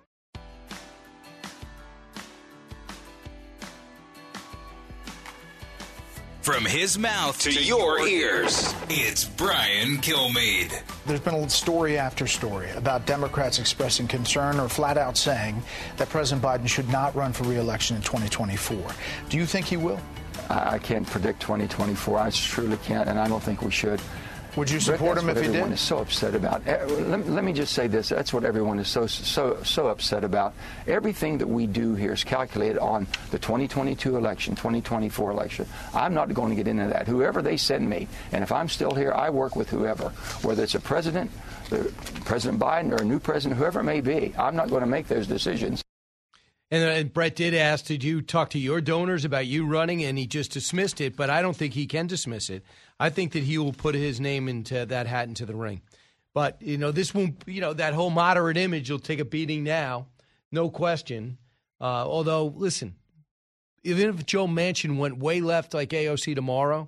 From his mouth to your ears, it's Brian Kilmeade. There's been a story after story about Democrats expressing concern or flat out saying that President Biden should not run for re-election in twenty twenty-four. Do you think he will? I can't predict twenty twenty-four. I truly can't, and I don't think we should. Would you support him if he did? Everyone is so upset about. Let, let me just say this. That's what everyone is so so so upset about. Everything that we do here is calculated on the twenty twenty-two election, twenty twenty-four election. I'm not going to get into that. Whoever they send me, and if I'm still here, I work with whoever, whether it's a president, the President Biden, or a new president, whoever it may be. I'm not going to make those decisions. And, uh, and Brett did ask, did you talk to your donors about you running? And he just dismissed it, but I don't think he can dismiss it. I think that he will put his name into that hat into the ring. But, you know, this won't, you know, that whole moderate image will take a beating now, no question. Uh, although, listen, even if Joe Manchin went way left like A O C tomorrow,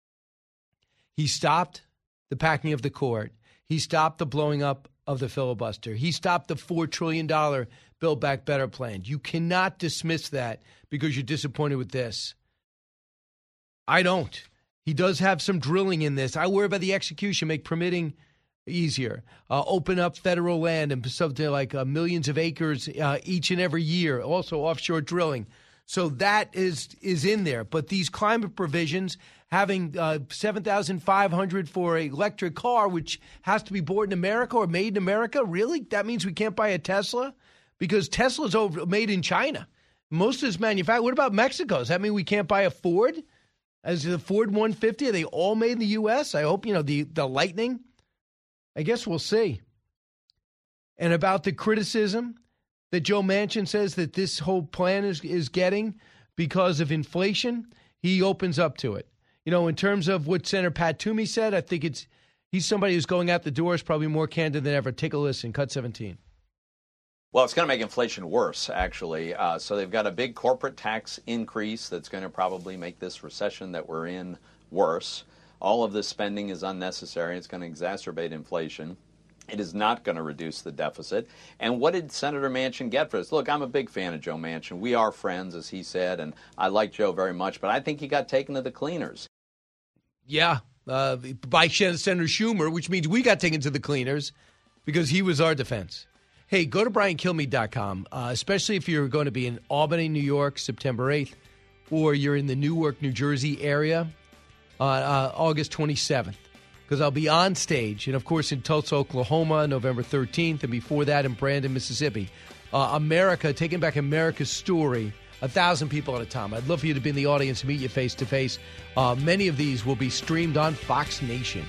he stopped the packing of the court. He stopped the blowing up of the filibuster. He stopped the four trillion dollars Build Back Better plan. You cannot dismiss that because you're disappointed with this. I don't. He does have some drilling in this. I worry about the execution, make permitting easier, uh, open up federal land and something like uh, millions of acres uh, each and every year, also offshore drilling. So that is is in there. But these climate provisions, having uh, seven thousand five hundred dollars for an electric car, which has to be bought in America or made in America, really? That means we can't buy a Tesla? Because Tesla's over, made in China. Most of this manufactured. What about Mexico? Does that mean we can't buy a Ford? As the Ford one fifty, are they all made in the U S? I hope, you know, the, the Lightning. I guess we'll see. And about the criticism that Joe Manchin says that this whole plan is, is getting because of inflation, he opens up to it. You know, in terms of what Senator Pat Toomey said, I think it's he's somebody who's going out the door is probably more candid than ever. Take a listen. Cut seventeen. Well, it's going to make inflation worse, actually. Uh, so they've got a big corporate tax increase that's going to probably make this recession that we're in worse. All of this spending is unnecessary. It's going to exacerbate inflation. It is not going to reduce the deficit. And what did Senator Manchin get for this? Look, I'm a big fan of Joe Manchin. We are friends, as he said, and I like Joe very much. But I think he got taken to the cleaners. Yeah, uh, by Senator Schumer, which means we got taken to the cleaners because he was our defense. Hey, go to brian kilmeade dot com, uh, especially if you're going to be in Albany, New York, September eighth, or you're in the Newark, New Jersey area on uh, August twenty-seventh, because I'll be on stage, and of course in Tulsa, Oklahoma, November thirteenth, and before that in Brandon, Mississippi. Uh, America, taking back America's story, a thousand people at a time. I'd love for you to be in the audience and meet you face to face. Uh, many of these will be streamed on Fox Nation.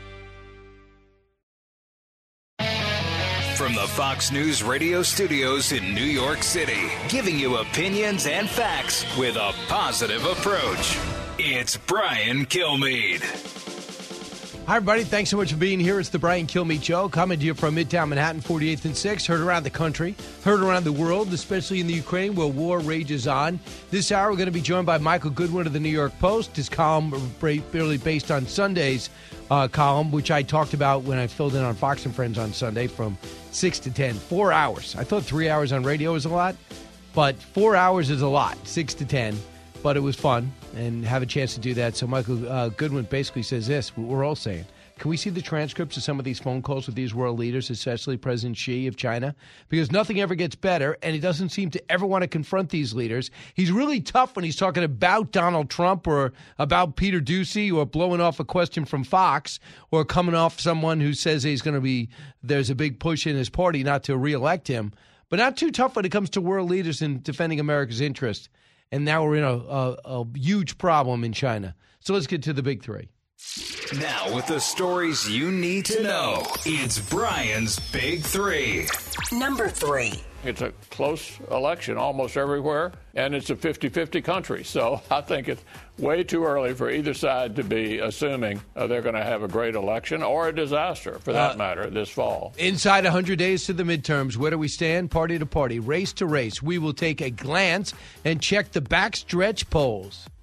From the Fox News radio studios in New York City, giving you opinions and facts with a positive approach. It's Brian Kilmeade. Hi, everybody. Thanks so much for being here. It's the Brian Kilmeade Show, coming to you from Midtown Manhattan, forty-eighth and sixth. Heard around the country, heard around the world, especially in the Ukraine where war rages on. This hour, we're going to be joined by Michael Goodwin of the New York Post. His column, really based on Sunday's uh, column, which I talked about when I filled in on Fox and Friends on Sunday from six to ten. Four hours. I thought three hours on radio was a lot, but four hours is a lot, six to ten. But it was fun and have a chance to do that. So Michael uh, Goodwin basically says this, what we're all saying. Can we see the transcripts of some of these phone calls with these world leaders, especially President Xi of China? Because nothing ever gets better, and he doesn't seem to ever want to confront these leaders. He's really tough when he's talking about Donald Trump or about Peter Doocy or blowing off a question from Fox or coming off someone who says he's going to be, there's a big push in his party not to reelect him. But not too tough when it comes to world leaders in defending America's interest. And now we're in a, a, a huge problem in China. So let's get to the big three. Now with the stories you need to know, it's Brian's Big Three. Number three. It's a close election almost everywhere, and it's a fifty-fifty country. So I think it's way too early for either side to be assuming uh, they're going to have a great election or a disaster, for that uh, matter, this fall. Inside one hundred days to the midterms, where do we stand? Party to party, race to race. We will take a glance and check the backstretch polls.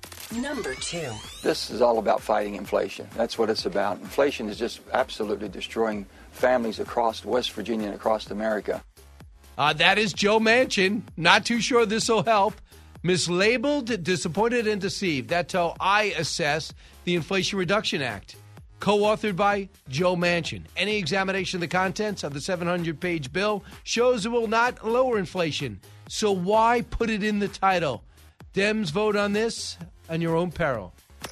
Number two. This is all about fighting inflation. That's what it's about. Inflation is just absolutely destroying families across West Virginia and across America. Uh, that is Joe Manchin. Not too sure this will help. Mislabeled, disappointed, and deceived. That's how I assess the Inflation Reduction Act, co-authored by Joe Manchin. Any examination of the contents of the seven hundred page bill shows it will not lower inflation. So why put it in the title? Dems, vote on this on your own peril.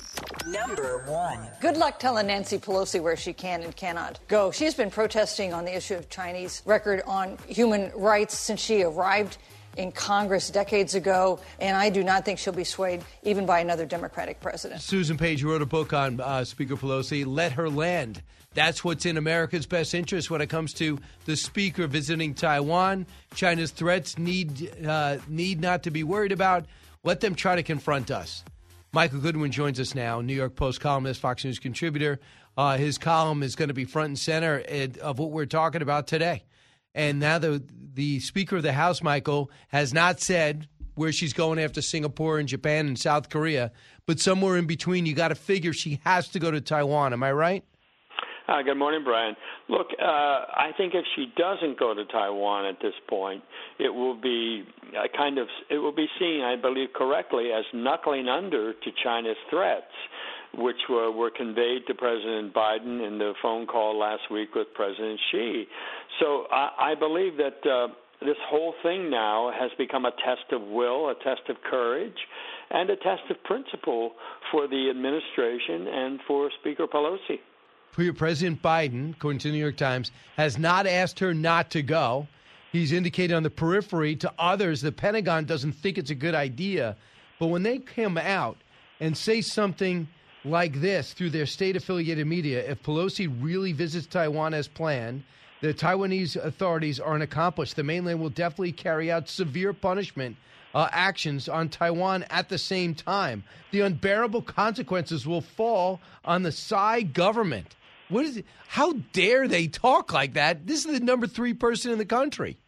Number one. Good luck telling Nancy Pelosi where she can and cannot go. She's been protesting on the issue of Chinese record on human rights since she arrived in Congress decades ago, and I do not think she'll be swayed even by another Democratic president. Susan Page wrote a book on uh, Speaker Pelosi, Let Her Land. That's what's in America's best interest when it comes to the speaker visiting Taiwan. China's threats need uh, need not to be worried about. Let them try to confront us. Michael Goodwin joins us now, New York Post columnist, Fox News contributor. Uh, his column is going to be front and center of what we're talking about today. And now the the Speaker of the House, Michael, has not said where she's going after Singapore and Japan and South Korea, but somewhere in between, you got to figure she has to go to Taiwan. Am I right? Uh, good morning, Brian. Look, uh, I think if she doesn't go to Taiwan at this point, it will be a kind of it will be seen, I believe, correctly as knuckling under to China's threats, which were, were conveyed to President Biden in the phone call last week with President Xi. So I, I believe that uh, this whole thing now has become a test of will, a test of courage, and a test of principle for the administration and for Speaker Pelosi. President Biden, according to the New York Times, has not asked her not to go. He's indicated on the periphery to others the Pentagon doesn't think it's a good idea. But when they come out and say something like this through their state-affiliated media, if Pelosi really visits Taiwan as planned, the Taiwanese authorities aren't accomplished. The mainland will definitely carry out severe punishment uh, actions on Taiwan at the same time. The unbearable consequences will fall on the Tsai government. What is it? How dare they talk like that? This is the number three person in the country.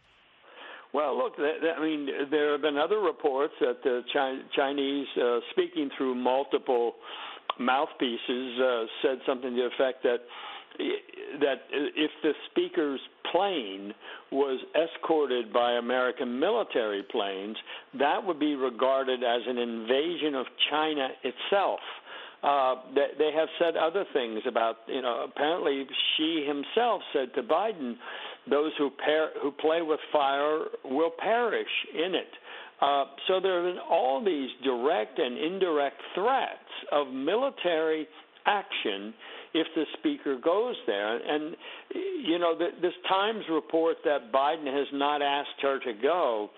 Well, look, I mean, there have been other reports that the Chinese, uh, speaking through multiple mouthpieces, uh, said something to the effect that that if the speaker's plane was escorted by American military planes, that would be regarded as an invasion of China itself. Uh, they, they have said other things about, you know, apparently Xi himself said to Biden, those who, par- who play with fire will perish in it. Uh, so there have been all these direct and indirect threats of military action if the speaker goes there. And, you know, the, this Times report that Biden has not asked her to go,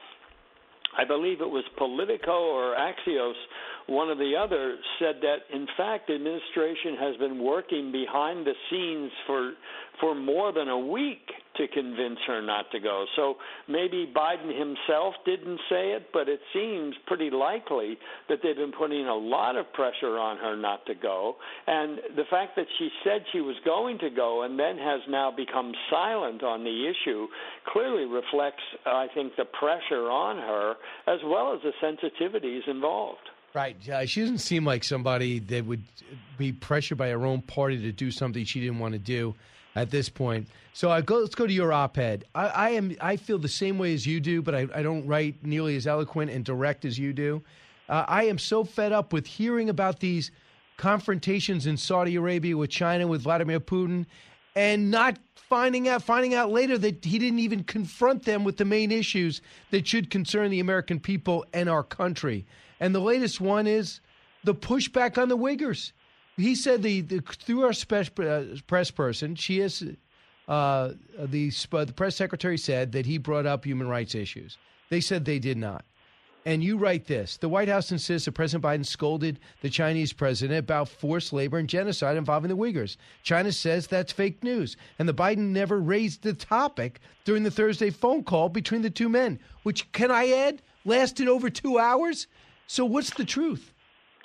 I believe it was Politico or Axios, one or the other, said that, in fact, the administration has been working behind the scenes for for more than a week to convince her not to go. So maybe Biden himself didn't say it, but it seems pretty likely that they've been putting a lot of pressure on her not to go. And the fact that she said she was going to go and then has now become silent on the issue clearly reflects, I think, the pressure on her as well as the sensitivities involved. Right. Uh, she doesn't seem like somebody that would be pressured by her own party to do something she didn't want to do at this point. So I go, let's go to your op-ed. I, I am. I feel the same way as you do, but I, I don't write nearly as eloquent and direct as you do. Uh, I am so fed up with hearing about these confrontations in Saudi Arabia with China, with Vladimir Putin, and not finding out finding out later that he didn't even confront them with the main issues that should concern the American people and our country. And the latest one is the pushback on the Uyghurs. He said the, the through our special uh, press person, she is uh, the uh, the press secretary said that he brought up human rights issues. They said they did not. And you write this: the White House insists that President Biden scolded the Chinese president about forced labor and genocide involving the Uyghurs. China says that's fake news, and the Biden never raised the topic during the Thursday phone call between the two men, which, can I add, lasted over two hours. So what's the truth?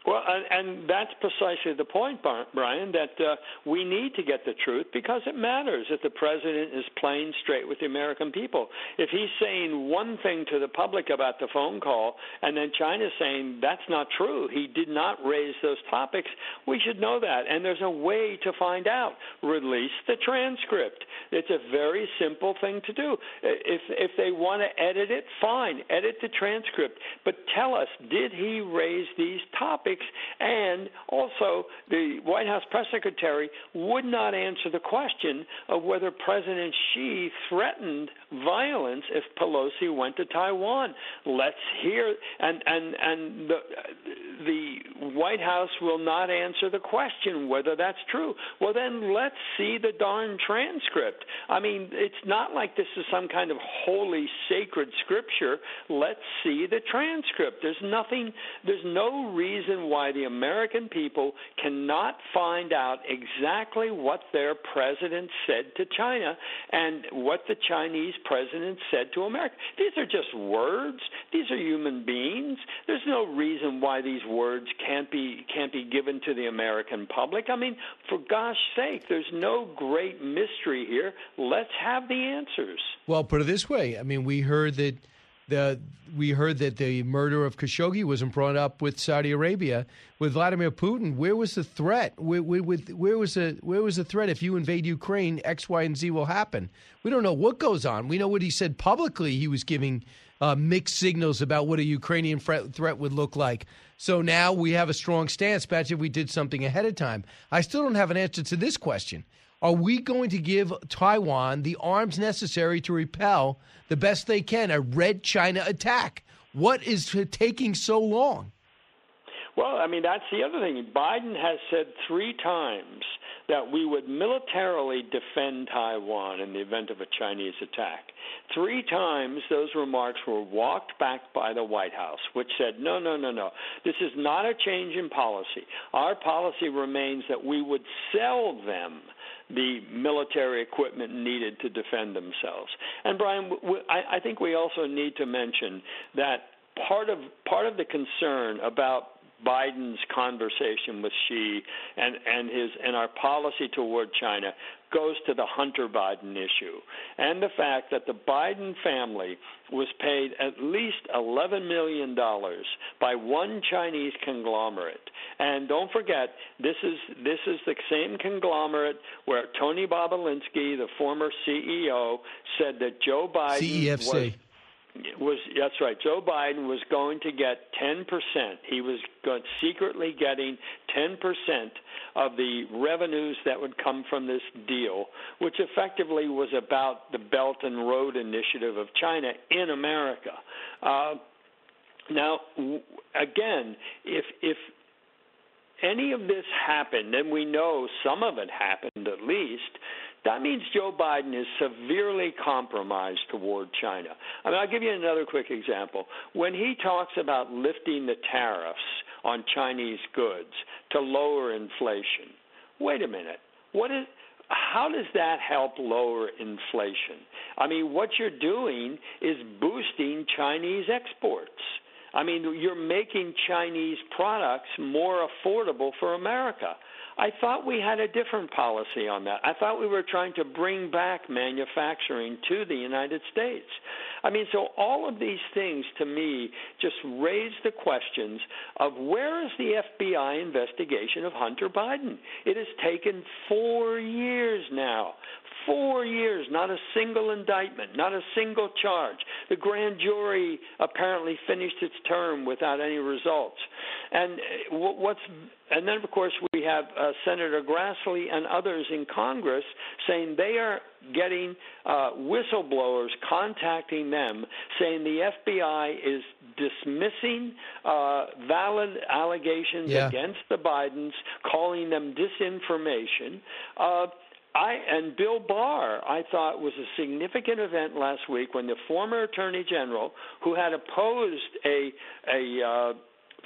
Well, and, and that's precisely the point, Brian, that uh, we need to get the truth because it matters that the president is playing straight with the American people. If he's saying one thing to the public about the phone call and then China's saying that's not true, he did not raise those topics, we should know that. And there's a way to find out. Release the transcript. It's a very simple thing to do. If, if they want to edit it, fine, edit the transcript. But tell us, did he raise these topics? And also, the White House press secretary would not answer the question of whether President Xi threatened violence if Pelosi went to Taiwan. Let's hear, and and and the the White House will not answer the question whether that's true. Well, then let's see the darn transcript. I mean, it's not like this is some kind of holy, sacred scripture. Let's see the transcript. There's nothing, there's no reason why the American people cannot find out exactly what their president said to China and what the Chinese president said to America. These are just words. These are human beings. There's no reason why these words can't be can't be given to the American public. I mean, for gosh sake, there's no great mystery here. Let's have the answers. Well, put it this way. I mean, we heard that the we heard that the murder of Khashoggi wasn't brought up with Saudi Arabia, with Vladimir Putin. Where was the threat? Where, where, where was the where was the threat? If you invade Ukraine, X, Y, and Z will happen. We don't know what goes on. We know what he said publicly. He was giving uh, mixed signals about what a Ukrainian threat would look like. So now we have a strong stance. Imagine if we did something ahead of time. I still don't have an answer to this question. Are we going to give Taiwan the arms necessary to repel the best they can, a red China attack? What is taking so long? Well, I mean, that's the other thing. Biden has said three times that we would militarily defend Taiwan in the event of a Chinese attack. Three times those remarks were walked back by the White House, which said, no, no, no, no. This is not a change in policy. Our policy remains that we would sell them the military equipment needed to defend themselves. And, Brian, I think we also need to mention that part of part of the concern about Biden's conversation with Xi and, and his and our policy toward China goes to the Hunter Biden issue and the fact that the Biden family was paid at least eleven million dollars by one Chinese conglomerate. And don't forget, this is this is the same conglomerate where Tony Bobolinsky, the former C E O, said that Joe Biden C E F C. was Was that's right. Joe Biden was going to get ten percent. He was going, secretly getting ten percent of the revenues that would come from this deal, which effectively was about the Belt and Road Initiative of China in America. Uh, now, again, if if any of this happened, and we know some of it happened at least, that means Joe Biden is severely compromised toward China. I mean, I'll give you another quick example. When he talks about lifting the tariffs on Chinese goods to lower inflation, wait a minute. What is, how does that help lower inflation? I mean, what you're doing is boosting Chinese exports. I mean, you're making Chinese products more affordable for America. I thought we had a different policy on that. I thought we were trying to bring back manufacturing to the United States. I mean, so all of these things, to me, just raise the questions of where is the F B I investigation of Hunter Biden? It has taken four years now. Four years, not a single indictment, not a single charge. The grand jury apparently finished its term without any results. And what's and then, of course, we have uh, Senator Grassley and others in Congress saying they are getting uh, whistleblowers contacting them, saying the F B I is dismissing uh, valid allegations yeah. against the Bidens, calling them disinformation. Uh, I, and Bill Barr, I thought, was a significant event last week when the former Attorney General, who had opposed a, a uh,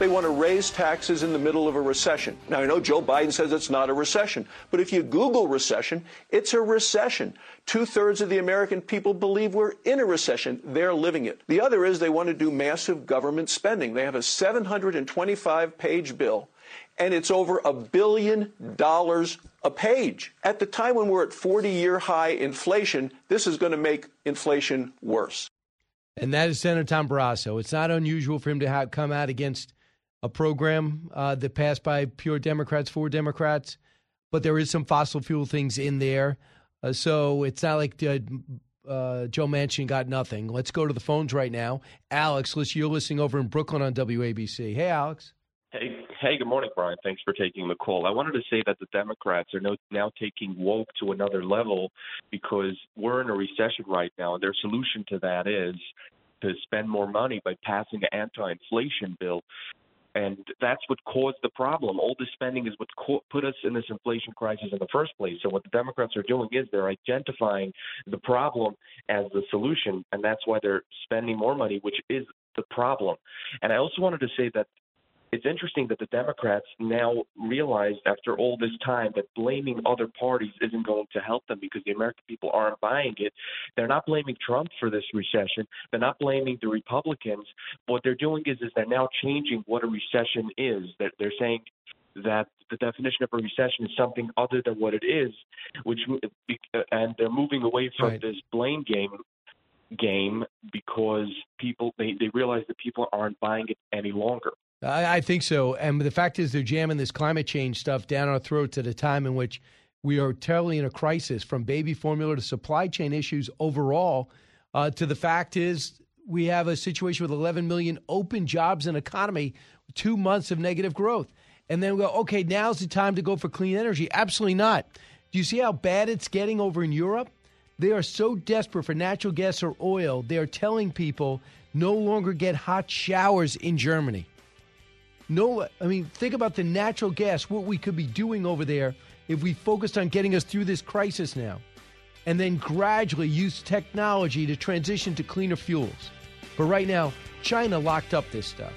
they want to raise taxes in the middle of a recession. Now, I know Joe Biden says it's not a recession, but if you Google recession, it's a recession. Two-thirds of the American people believe we're in a recession. They're living it. The other is they want to do massive government spending. They have a seven hundred twenty-five page bill, and it's over a billion dollars a page. At the time when we're at forty-year high inflation, this is going to make inflation worse. And that is Senator Tom Barrasso. It's not unusual for him to have come out against a program uh, that passed by pure Democrats for Democrats, but there is some fossil fuel things in there. Uh, so it's not like uh, uh, Joe Manchin got nothing. Let's go to the phones right now. Alex, listen, you're listening over in Brooklyn on W A B C. Hey, Alex. Hey, hey, good morning, Brian. Thanks for taking the call. I wanted to say that the Democrats are no, now taking woke to another level because we're in a recession right now, and their solution to that is to spend more money by passing an anti-inflation bill. And that's what caused the problem. All this spending is what co- put us in this inflation crisis in the first place. So what the Democrats are doing is they're identifying the problem as the solution, and that's why they're spending more money, which is the problem. And I also wanted to say that it's interesting that the Democrats now realize after all this time that blaming other parties isn't going to help them because the American people aren't buying it. They're not blaming Trump for this recession. They're not blaming the Republicans. What they're doing is, is they're now changing what a recession is. They're, they're saying that the definition of a recession is something other than what it is, which and they're moving away from right. this blame game game because people they, they realize that people aren't buying it any longer. I, I think so. And the fact is they're jamming this climate change stuff down our throats at a time in which we are totally in a crisis, from baby formula to supply chain issues overall, uh, to the fact is we have a situation with eleven million open jobs in economy, two months of negative growth. And then we go, okay, now's the time to go for clean energy. Absolutely not. Do you see how bad it's getting over in Europe? They are so desperate for natural gas or oil, they are telling people no longer get hot showers in Germany. No, I mean, think about the natural gas, what we could be doing over there if we focused on getting us through this crisis now, and then gradually use technology to transition to cleaner fuels. But right now, China locked up this stuff.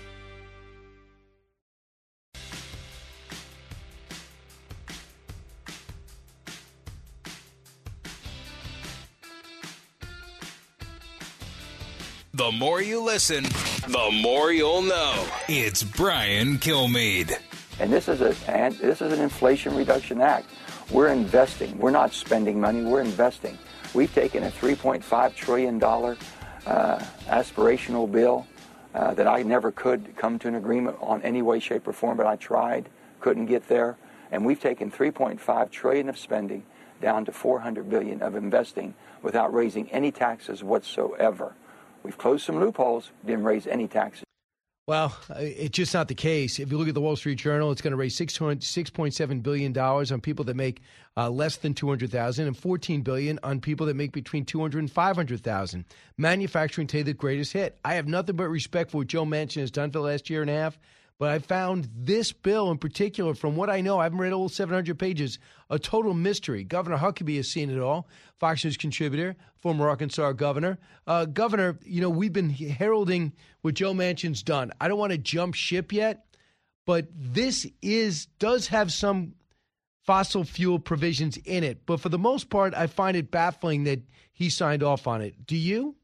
The more you listen, the more you'll know. It's Brian Kilmeade. And this is a and this is an Inflation Reduction Act. We're investing. We're not spending money. We're investing. We've taken a three point five trillion dollars uh, aspirational bill uh, that I never could come to an agreement on any way, shape, or form, but I tried, couldn't get there. And we've taken three point five trillion dollars of spending down to four hundred billion dollars of investing without raising any taxes whatsoever. We've closed some loopholes, didn't raise any taxes. Well, it's just not the case. If you look at the Wall Street Journal, it's going to raise six point seven billion dollars on people that make uh, less than two hundred thousand dollars and fourteen billion dollars on people that make between two hundred thousand dollars and five hundred thousand dollars. Manufacturing take the greatest hit. I have nothing but respect for what Joe Manchin has done for the last year and a half, but I found this bill in particular, from what I know, I haven't read all seven hundred pages, a total mystery. Governor Huckabee has seen it all, Fox News contributor, former Arkansas governor. Uh, governor, you know, we've been heralding what Joe Manchin's done. I don't want to jump ship yet, but this is does have some fossil fuel provisions in it. But for the most part, I find it baffling that he signed off on it. Do you?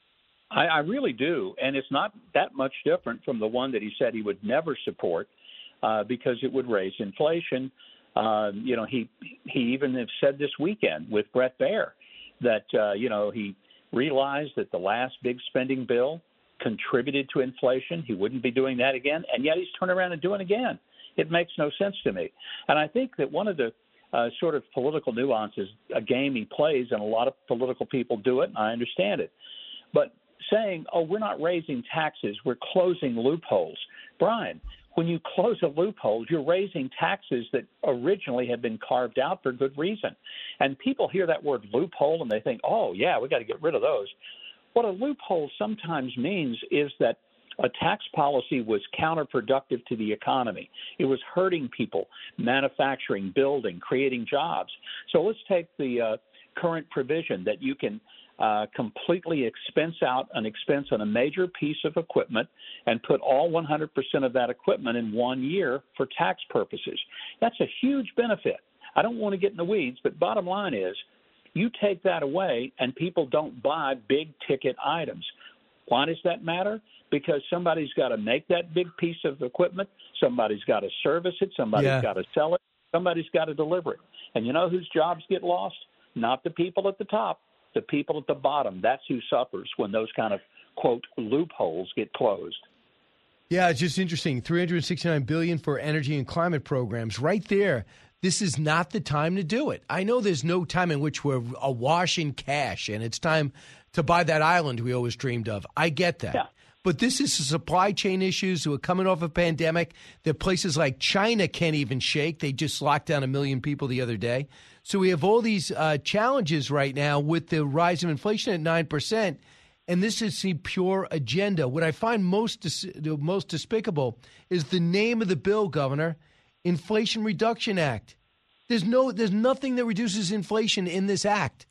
I, I really do, and it's not that much different from the one that he said he would never support uh, because it would raise inflation. Uh, you know, he he even have said this weekend with Bret Baier that uh, you know he realized that the last big spending bill contributed to inflation. He wouldn't be doing that again, and yet he's turned around and doing it again. It makes no sense to me, and I think that one of the uh, sort of political nuances, a game he plays, and a lot of political people do it, and I understand it, but saying, oh, we're not raising taxes, we're closing loopholes. Brian, when you close a loophole, you're raising taxes that originally had been carved out for good reason. And people hear that word loophole and they think, oh, yeah, we got to get rid of those. What a loophole sometimes means is that a tax policy was counterproductive to the economy. It was hurting people, manufacturing, building, creating jobs. So let's take the uh, current provision that you can uh, completely expense out an expense on a major piece of equipment and put all one hundred percent of that equipment in one year for tax purposes. That's a huge benefit. I don't want to get in the weeds, but bottom line is you take that away and people don't buy big ticket items. Why does that matter? Because somebody's got to make that big piece of equipment, somebody's got to service it, somebody's Yeah. got to sell it, somebody's got to deliver it. And you know whose jobs get lost? Not the people at the top, the people at the bottom. That's who suffers when those kind of, quote, loopholes get closed. Yeah, it's just interesting. three hundred sixty-nine billion dollars for energy and climate programs. Right there, this is not the time to do it. I know there's no time in which we're awash in cash, and it's time to buy that island we always dreamed of. I get that. Yeah. But this is supply chain issues. We're coming off a pandemic that places like China can't even shake. They just locked down a million people the other day. So we have all these uh, challenges right now with the rise of inflation at nine percent. And this is the pure agenda. What I find most dis- most despicable is the name of the bill, Governor, Inflation Reduction Act. There's no, there's nothing that reduces inflation in this act.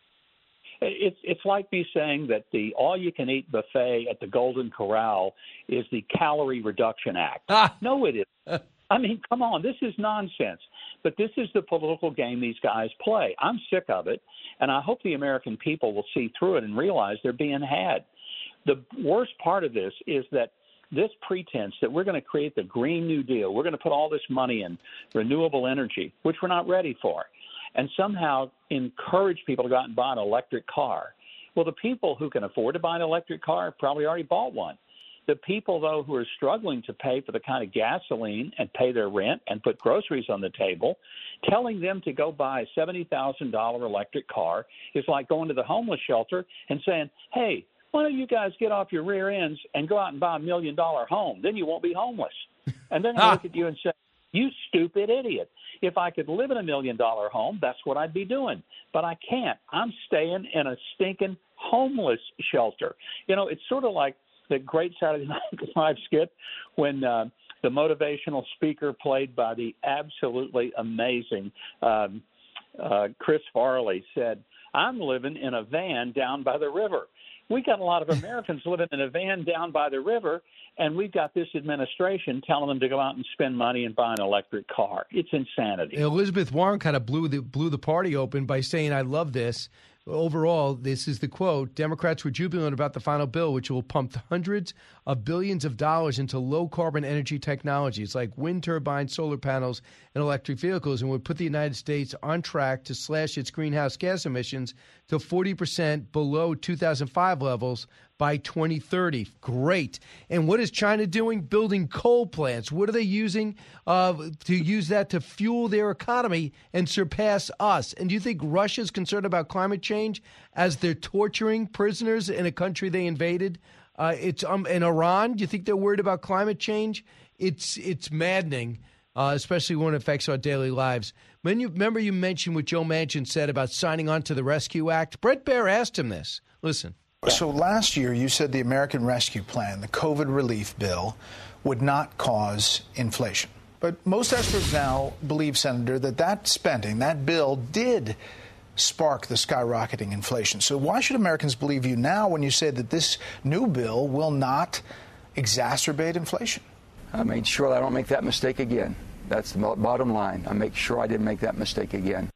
It's it's like me saying that the all-you-can-eat buffet at the Golden Corral is the Calorie Reduction Act. Ah. No, it isn't. I mean, come on, this is nonsense. But this is the political game these guys play. I'm sick of it, and I hope the American people will see through it and realize they're being had. The worst part of this is that this pretense that we're going to create the Green New Deal, we're going to put all this money in renewable energy, which we're not ready for, and somehow encourage people to go out and buy an electric car. Well, the people who can afford to buy an electric car probably already bought one. The people, though, who are struggling to pay for the kind of gasoline and pay their rent and put groceries on the table, telling them to go buy a seventy thousand dollars electric car is like going to the homeless shelter and saying, hey, why don't you guys get off your rear ends and go out and buy a million-dollar home? Then you won't be homeless. And then I look at you and say, you stupid idiot. If I could live in a million-dollar home, that's what I'd be doing. But I can't. I'm staying in a stinking homeless shelter. You know, it's sort of like the great Saturday Night Live skit when uh, the motivational speaker played by the absolutely amazing um, uh, Chris Farley said, I'm living in a van down by the river. We got a lot of Americans living in a van down by the river, and we've got this administration telling them to go out and spend money and buy an electric car. It's insanity. Elizabeth Warren kind of blew the blew the party open by saying, I love this. Overall, this is the quote, Democrats were jubilant about the final bill, which will pump hundreds of billions of dollars into low-carbon energy technologies like wind turbines, solar panels, and electric vehicles, and would put the United States on track to slash its greenhouse gas emissions to forty percent below two thousand five levels by twenty thirty. Great. And what is China doing? Building coal plants. What are they using uh, to use that to fuel their economy and surpass us? And do you think Russia's concerned about climate change as they're torturing prisoners in a country they invaded? Uh, it's um, in Iran. Do you think they're worried about climate change? It's it's maddening, uh, especially when it affects our daily lives. When you remember, you mentioned what Joe Manchin said about signing on to the Rescue Act. Bret Baier asked him this. Listen. So last year, you said the American Rescue Plan, the COVID relief bill, would not cause inflation. But most experts now believe, Senator, that that spending, that bill, did spark the skyrocketing inflation. So why should Americans believe you now when you say that this new bill will not exacerbate inflation? I made sure I don't make that mistake again. That's the bottom line. I make sure I didn't make that mistake again.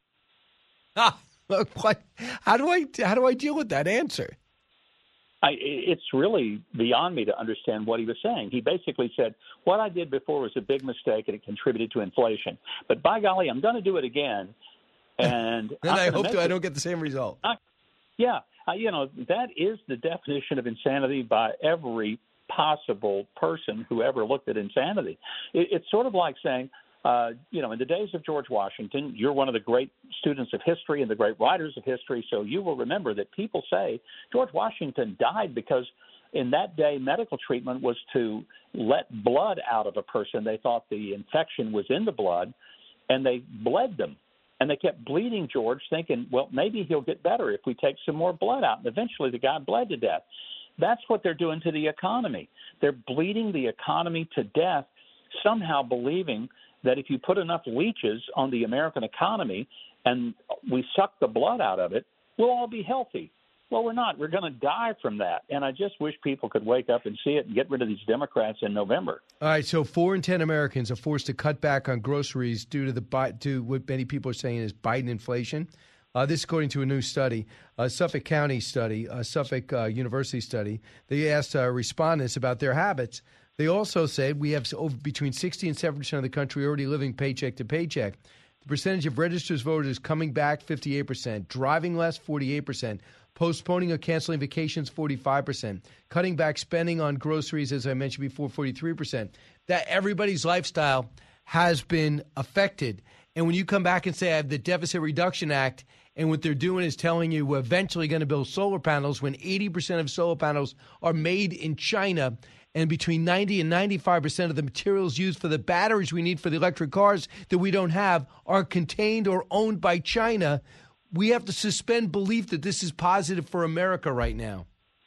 Ah, look, what? How do I how do I deal with that answer? I, it's really beyond me to understand what he was saying. He basically said, what I did before was a big mistake and it contributed to inflation. But by golly, I'm going to do it again. And, and I hope to, I don't get the same result. I, yeah. I, you know, that is the definition of insanity by every possible person who ever looked at insanity. It, it's sort of like saying, Uh, you know, in the days of George Washington, you're one of the great students of history and the great writers of history, so you will remember that people say George Washington died because in that day medical treatment was to let blood out of a person. They thought the infection was in the blood, and they bled them. And they kept bleeding George, thinking, well, maybe he'll get better if we take some more blood out. And eventually the guy bled to death. That's what they're doing to the economy. They're bleeding the economy to death, somehow believing that if you put enough leeches on the American economy, and we suck the blood out of it, we'll all be healthy. Well, we're not. We're going to die from that. And I just wish people could wake up and see it and get rid of these Democrats in November. All right, so four in ten Americans are forced to cut back on groceries due to the to what many people are saying is Biden inflation. Uh, this, according to a new study, a Suffolk County study, a Suffolk uh, University study. They asked uh, respondents about their habits. They also said we have over between sixty and seventy percent of the country already living paycheck to paycheck. The percentage of registered voters coming back, fifty-eight percent. Driving less, forty-eight percent. Postponing or canceling vacations, forty-five percent. Cutting back spending on groceries, as I mentioned before, forty-three percent. That everybody's lifestyle has been affected. And when you come back and say I have the Deficit Reduction Act, and what they're doing is telling you we're eventually going to build solar panels when eighty percent of solar panels are made in China, and between ninety and ninety-five percent of the materials used for the batteries we need for the electric cars that we don't have are contained or owned by China, we have to suspend belief that this is positive for America right now.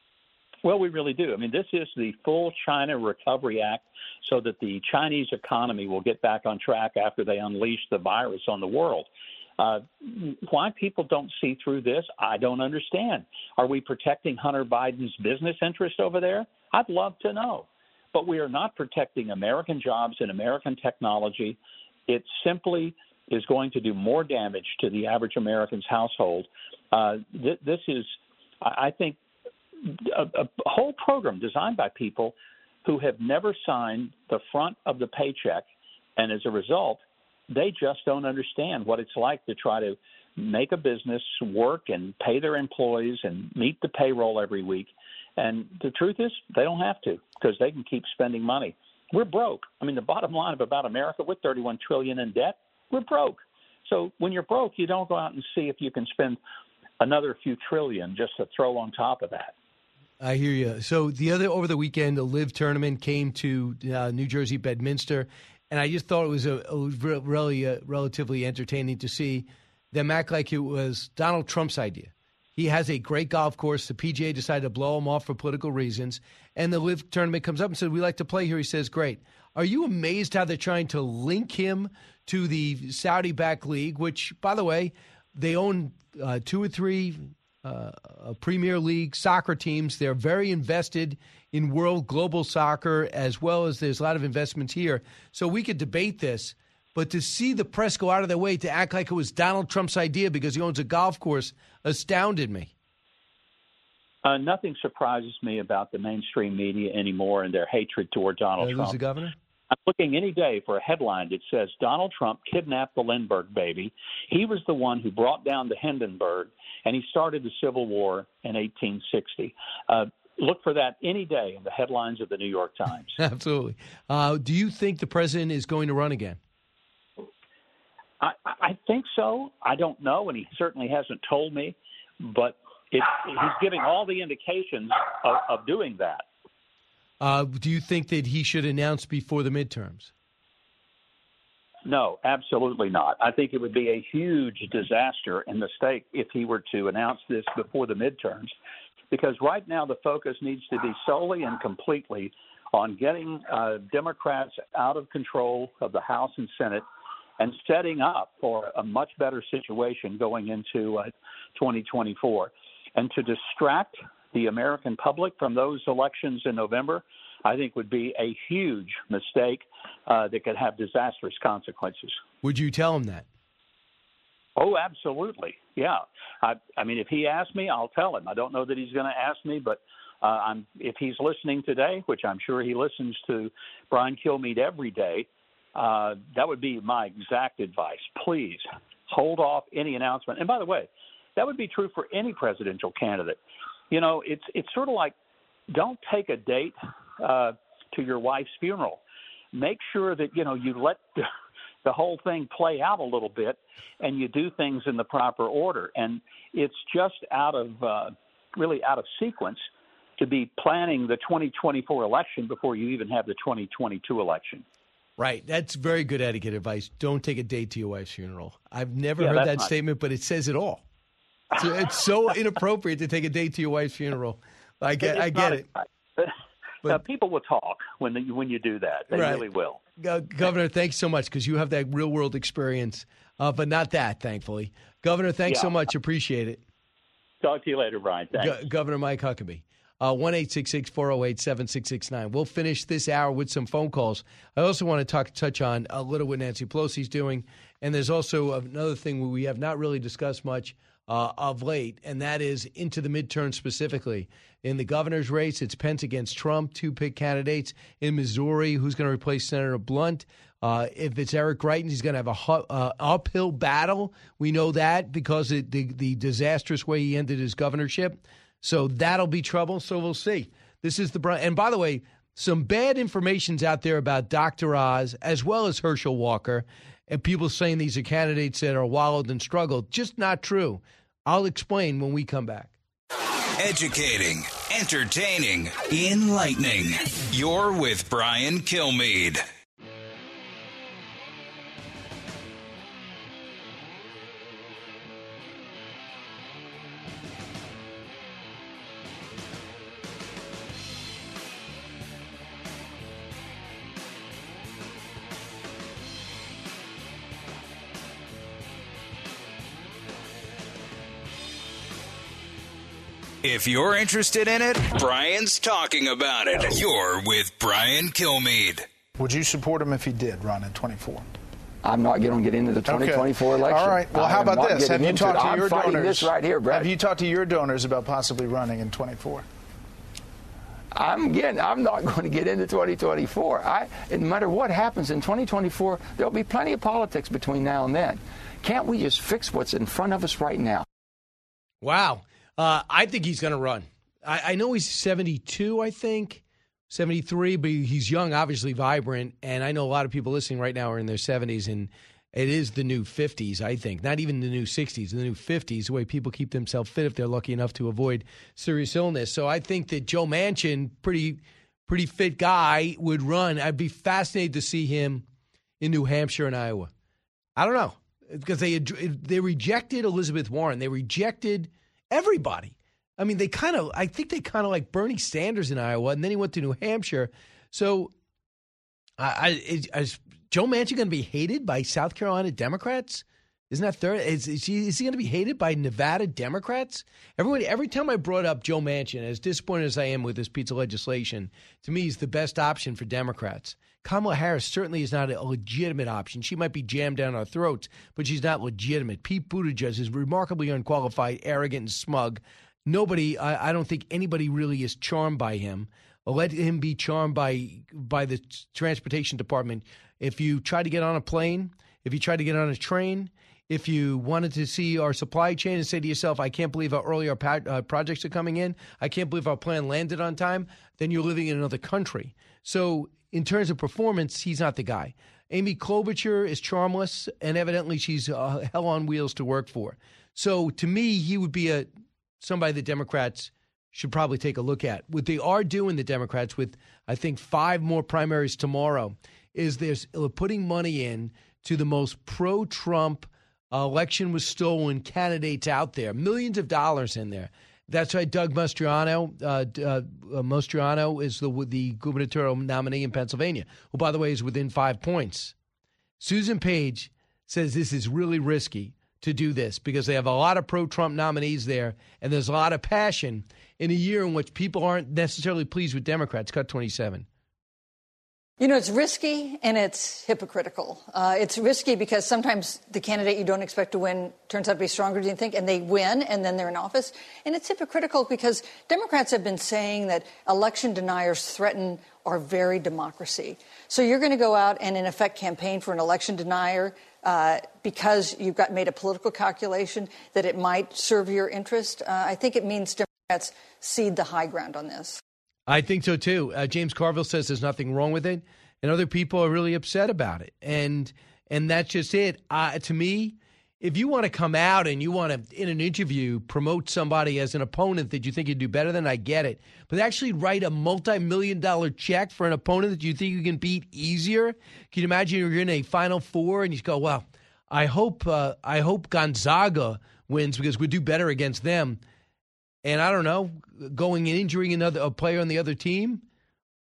Well, we really do. I mean, this is the full China Recovery Act so that the Chinese economy will get back on track after they unleash the virus on the world. Uh, why people don't see through this, I don't understand. Are we protecting Hunter Biden's business interest over there? I'd love to know. But we are not protecting American jobs and American technology. It simply is going to do more damage to the average American's household. Uh, th- this is, I think, a, a whole program designed by people who have never signed the front of the paycheck, and as a result, they just don't understand what it's like to try to make a business work and pay their employees and meet the payroll every week. And the truth is, they don't have to because they can keep spending money. We're broke. I mean, the bottom line of about America, with thirty-one trillion dollars in debt, we're broke. So when you're broke, you don't go out and see if you can spend another few trillion just to throw on top of that. I hear you. So the other over the weekend, the Live tournament came to uh, New Jersey, Bedminster, and I just thought it was a, a really uh, relatively entertaining to see them act like it was Donald Trump's idea. He has a great golf course. The P G A decided to blow him off for political reasons, and the Live tournament comes up and says, "We like to play here." He says, "Great." Are you amazed how they're trying to link him to the Saudi-backed league, which, by the way, they own uh, two or three uh, Premier League soccer teams. They're very invested in world global soccer, as well as there's a lot of investments here. So we could debate this, but to see the press go out of their way to act like it was Donald Trump's idea because he owns a golf course astounded me. Uh, nothing surprises me about the mainstream media anymore and their hatred toward Donald Did I Trump. lose the governor? I'm looking any day for a headline that says Donald Trump kidnapped the Lindbergh baby. He was the one who brought down the Hindenburg, and he started the Civil War in eighteen sixty. Uh, look for that any day in the headlines of the New York Times. Absolutely. Uh, do you think the president is going to run again? I, I think so. I don't know, and he certainly hasn't told me, but it, he's giving all the indications of, of doing that. Uh, do you think that he should announce before the midterms? No, absolutely not. I think it would be a huge disaster in the state if he were to announce this before the midterms, because right now the focus needs to be solely and completely on getting uh, Democrats out of control of the House and Senate and setting up for a much better situation going into uh, twenty twenty-four. And to distract the American public from those elections in November, I think would be a huge mistake uh, that could have disastrous consequences. Would you tell him that? Oh, absolutely. Yeah. I, I mean, if he asks me, I'll tell him. I don't know that he's going to ask me, but uh, I'm, if he's listening today, which I'm sure he listens to Brian Kilmeade every day, uh, that would be my exact advice. Please hold off any announcement. And by the way, that would be true for any presidential candidate. You know, it's it's sort of like, don't take a date uh, to your wife's funeral. Make sure that, you know, you let the, the whole thing play out a little bit and you do things in the proper order. And it's just out of uh, really out of sequence to be planning the twenty twenty-four election before you even have the twenty twenty-two election. Right. That's very good etiquette advice. Don't take a date to your wife's funeral. I've never Yeah, heard that's that not- statement, but it says it all. So it's so inappropriate to take a date to your wife's funeral. I get, It's I get not it. a- uh, people will talk when the, when you do that. They Right. really will. Uh, Governor, thanks so much because you have that real world experience, uh, but not that, thankfully. Governor, thanks Yeah. so much. Appreciate it. Talk to you later, Brian. Thanks. Go- Governor Mike Huckabee. Uh, one eight six six, four oh eight, seven six six nine. We'll finish this hour with some phone calls. I also want to talk touch on a little what Nancy Pelosi's doing. And there's also another thing we have not really discussed much uh, of late, and that is into the midterm specifically. In the governor's race, it's Pence against Trump, two pick candidates. In Missouri, who's going to replace Senator Blunt? Uh, if it's Eric Greitens, he's going to have a hu- uh, uphill battle. We know that because of the, the disastrous way he ended his governorship. So that'll be trouble. So we'll see. This is the – and by the way, some bad information's out there about Doctor Oz as well as Herschel Walker, and people saying these are candidates that are wallowed and struggled. Just not true. I'll explain when we come back. Educating, entertaining, enlightening. You're with Brian Kilmeade. If you're interested in it, Brian's talking about it. You're with Brian Kilmeade. Would you support him if he did run in twenty-four? I'm not going to get into the twenty twenty-four Okay. election. All right. Well, I how am about not this? Have getting you into talked it. to I'm your fighting donors? this right here, Brett. Have you talked to your donors about possibly running in twenty-four? I'm again. I'm not going to get into twenty twenty-four. I, no matter what happens in twenty twenty-four, there'll be plenty of politics between now and then. Can't we just fix what's in front of us right now? Wow. Uh, I think he's going to run. I, I know he's seventy-two, I think, seventy-three, but he's young, obviously vibrant, and I know a lot of people listening right now are in their seventies, and it is the new fifties, I think. Not even the new sixties, the new fifties, the way people keep themselves fit if they're lucky enough to avoid serious illness. So I think that Joe Manchin, pretty pretty fit guy, would run. I'd be fascinated to see him in New Hampshire and Iowa. I don't know, because they they rejected Elizabeth Warren. They rejected everybody. I mean, they kind of, I think they kind of like Bernie Sanders in Iowa, and then he went to New Hampshire. So, I, I is, is Joe Manchin going to be hated by South Carolina Democrats? Isn't that third? Is, is he, is he going to be hated by Nevada Democrats? Everybody, every time I brought up Joe Manchin, as disappointed as I am with this piece of legislation, to me, he's the best option for Democrats. Kamala Harris certainly is not a legitimate option. She might be jammed down our throats, but she's not legitimate. Pete Buttigieg is remarkably unqualified, arrogant, and smug. Nobody, I, I don't think anybody really is charmed by him. Let him be charmed by by the transportation department. If you try to get on a plane, if you try to get on a train, if you wanted to see our supply chain and say to yourself, I can't believe how early our pa- uh, projects are coming in, I can't believe our plan landed on time, then you're living in another country. So in terms of performance, he's not the guy. Amy Klobuchar is charmless, and evidently she's uh, hell on wheels to work for. So to me, he would be a somebody the Democrats should probably take a look at. What they are doing, the Democrats, with I think five more primaries tomorrow, is they're putting money in to the most pro-Trump uh, election was stolen candidates out there, millions of dollars in there. That's why Doug Mastriano, uh, uh, Mastriano is the the gubernatorial nominee in Pennsylvania, who, by the way, is within five points. Susan Page says this is really risky to do this because they have a lot of pro-Trump nominees there, and there's a lot of passion in a year in which people aren't necessarily pleased with Democrats. Cut twenty-seven. You know, it's risky and it's hypocritical. Uh, it's risky because sometimes the candidate you don't expect to win turns out to be stronger than you think, and they win, and then they're in office. And it's hypocritical because Democrats have been saying that election deniers threaten our very democracy. So you're going to go out and, in effect, campaign for an election denier uh, because you've got made a political calculation that it might serve your interest. Uh, I think it means Democrats cede the high ground on this. I think so, too. Uh, James Carville says there's nothing wrong with it, and other people are really upset about it. And and that's just it. Uh, to me, if you want to come out and you want to, in an interview, promote somebody as an opponent that you think you'd do better than, I get it. But actually write a multi-million dollar check for an opponent that you think you can beat easier? Can you imagine you're in a Final Four and you go, well, I hope uh, I hope Gonzaga wins because we'd do better against them. And I don't know, going and injuring another a player on the other team,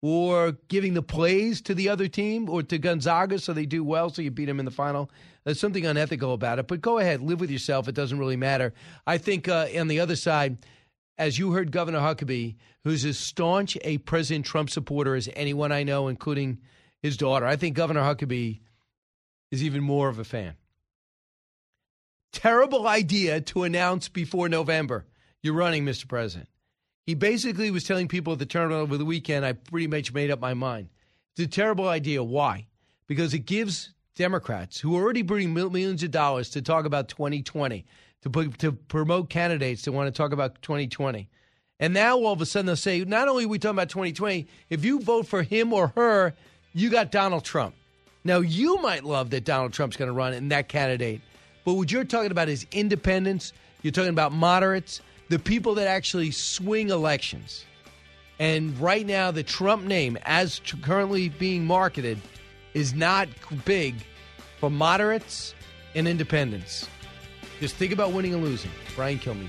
or giving the plays to the other team or to Gonzaga so they do well so you beat them in the final. There's something unethical about it. But go ahead, live with yourself. It doesn't really matter. I think uh, on the other side, as you heard Governor Huckabee, who's as staunch a President Trump supporter as anyone I know, including his daughter, I think Governor Huckabee is even more of a fan. Terrible idea to announce before November you're running, Mister President. He basically was telling people at the tournament over the weekend, I pretty much made up my mind. It's a terrible idea. Why? Because it gives Democrats, who are already bringing millions of dollars to talk about twenty twenty, to put, to promote candidates that want to talk about twenty twenty. And now all of a sudden they'll say, not only are we talking about twenty twenty, if you vote for him or her, you got Donald Trump. Now, you might love that Donald Trump's going to run and that candidate. But what you're talking about is independents. You're talking about moderates, the people that actually swing elections. And right now, the Trump name, as t- currently being marketed, is not big for moderates and independents. Just think about winning and losing. Brian Kilmeade.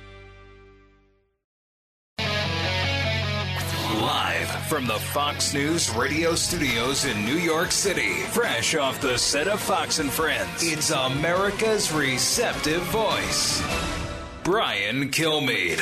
Live from the Fox News radio studios in New York City, fresh off the set of Fox and Friends, it's America's receptive voice, Brian Kilmeade.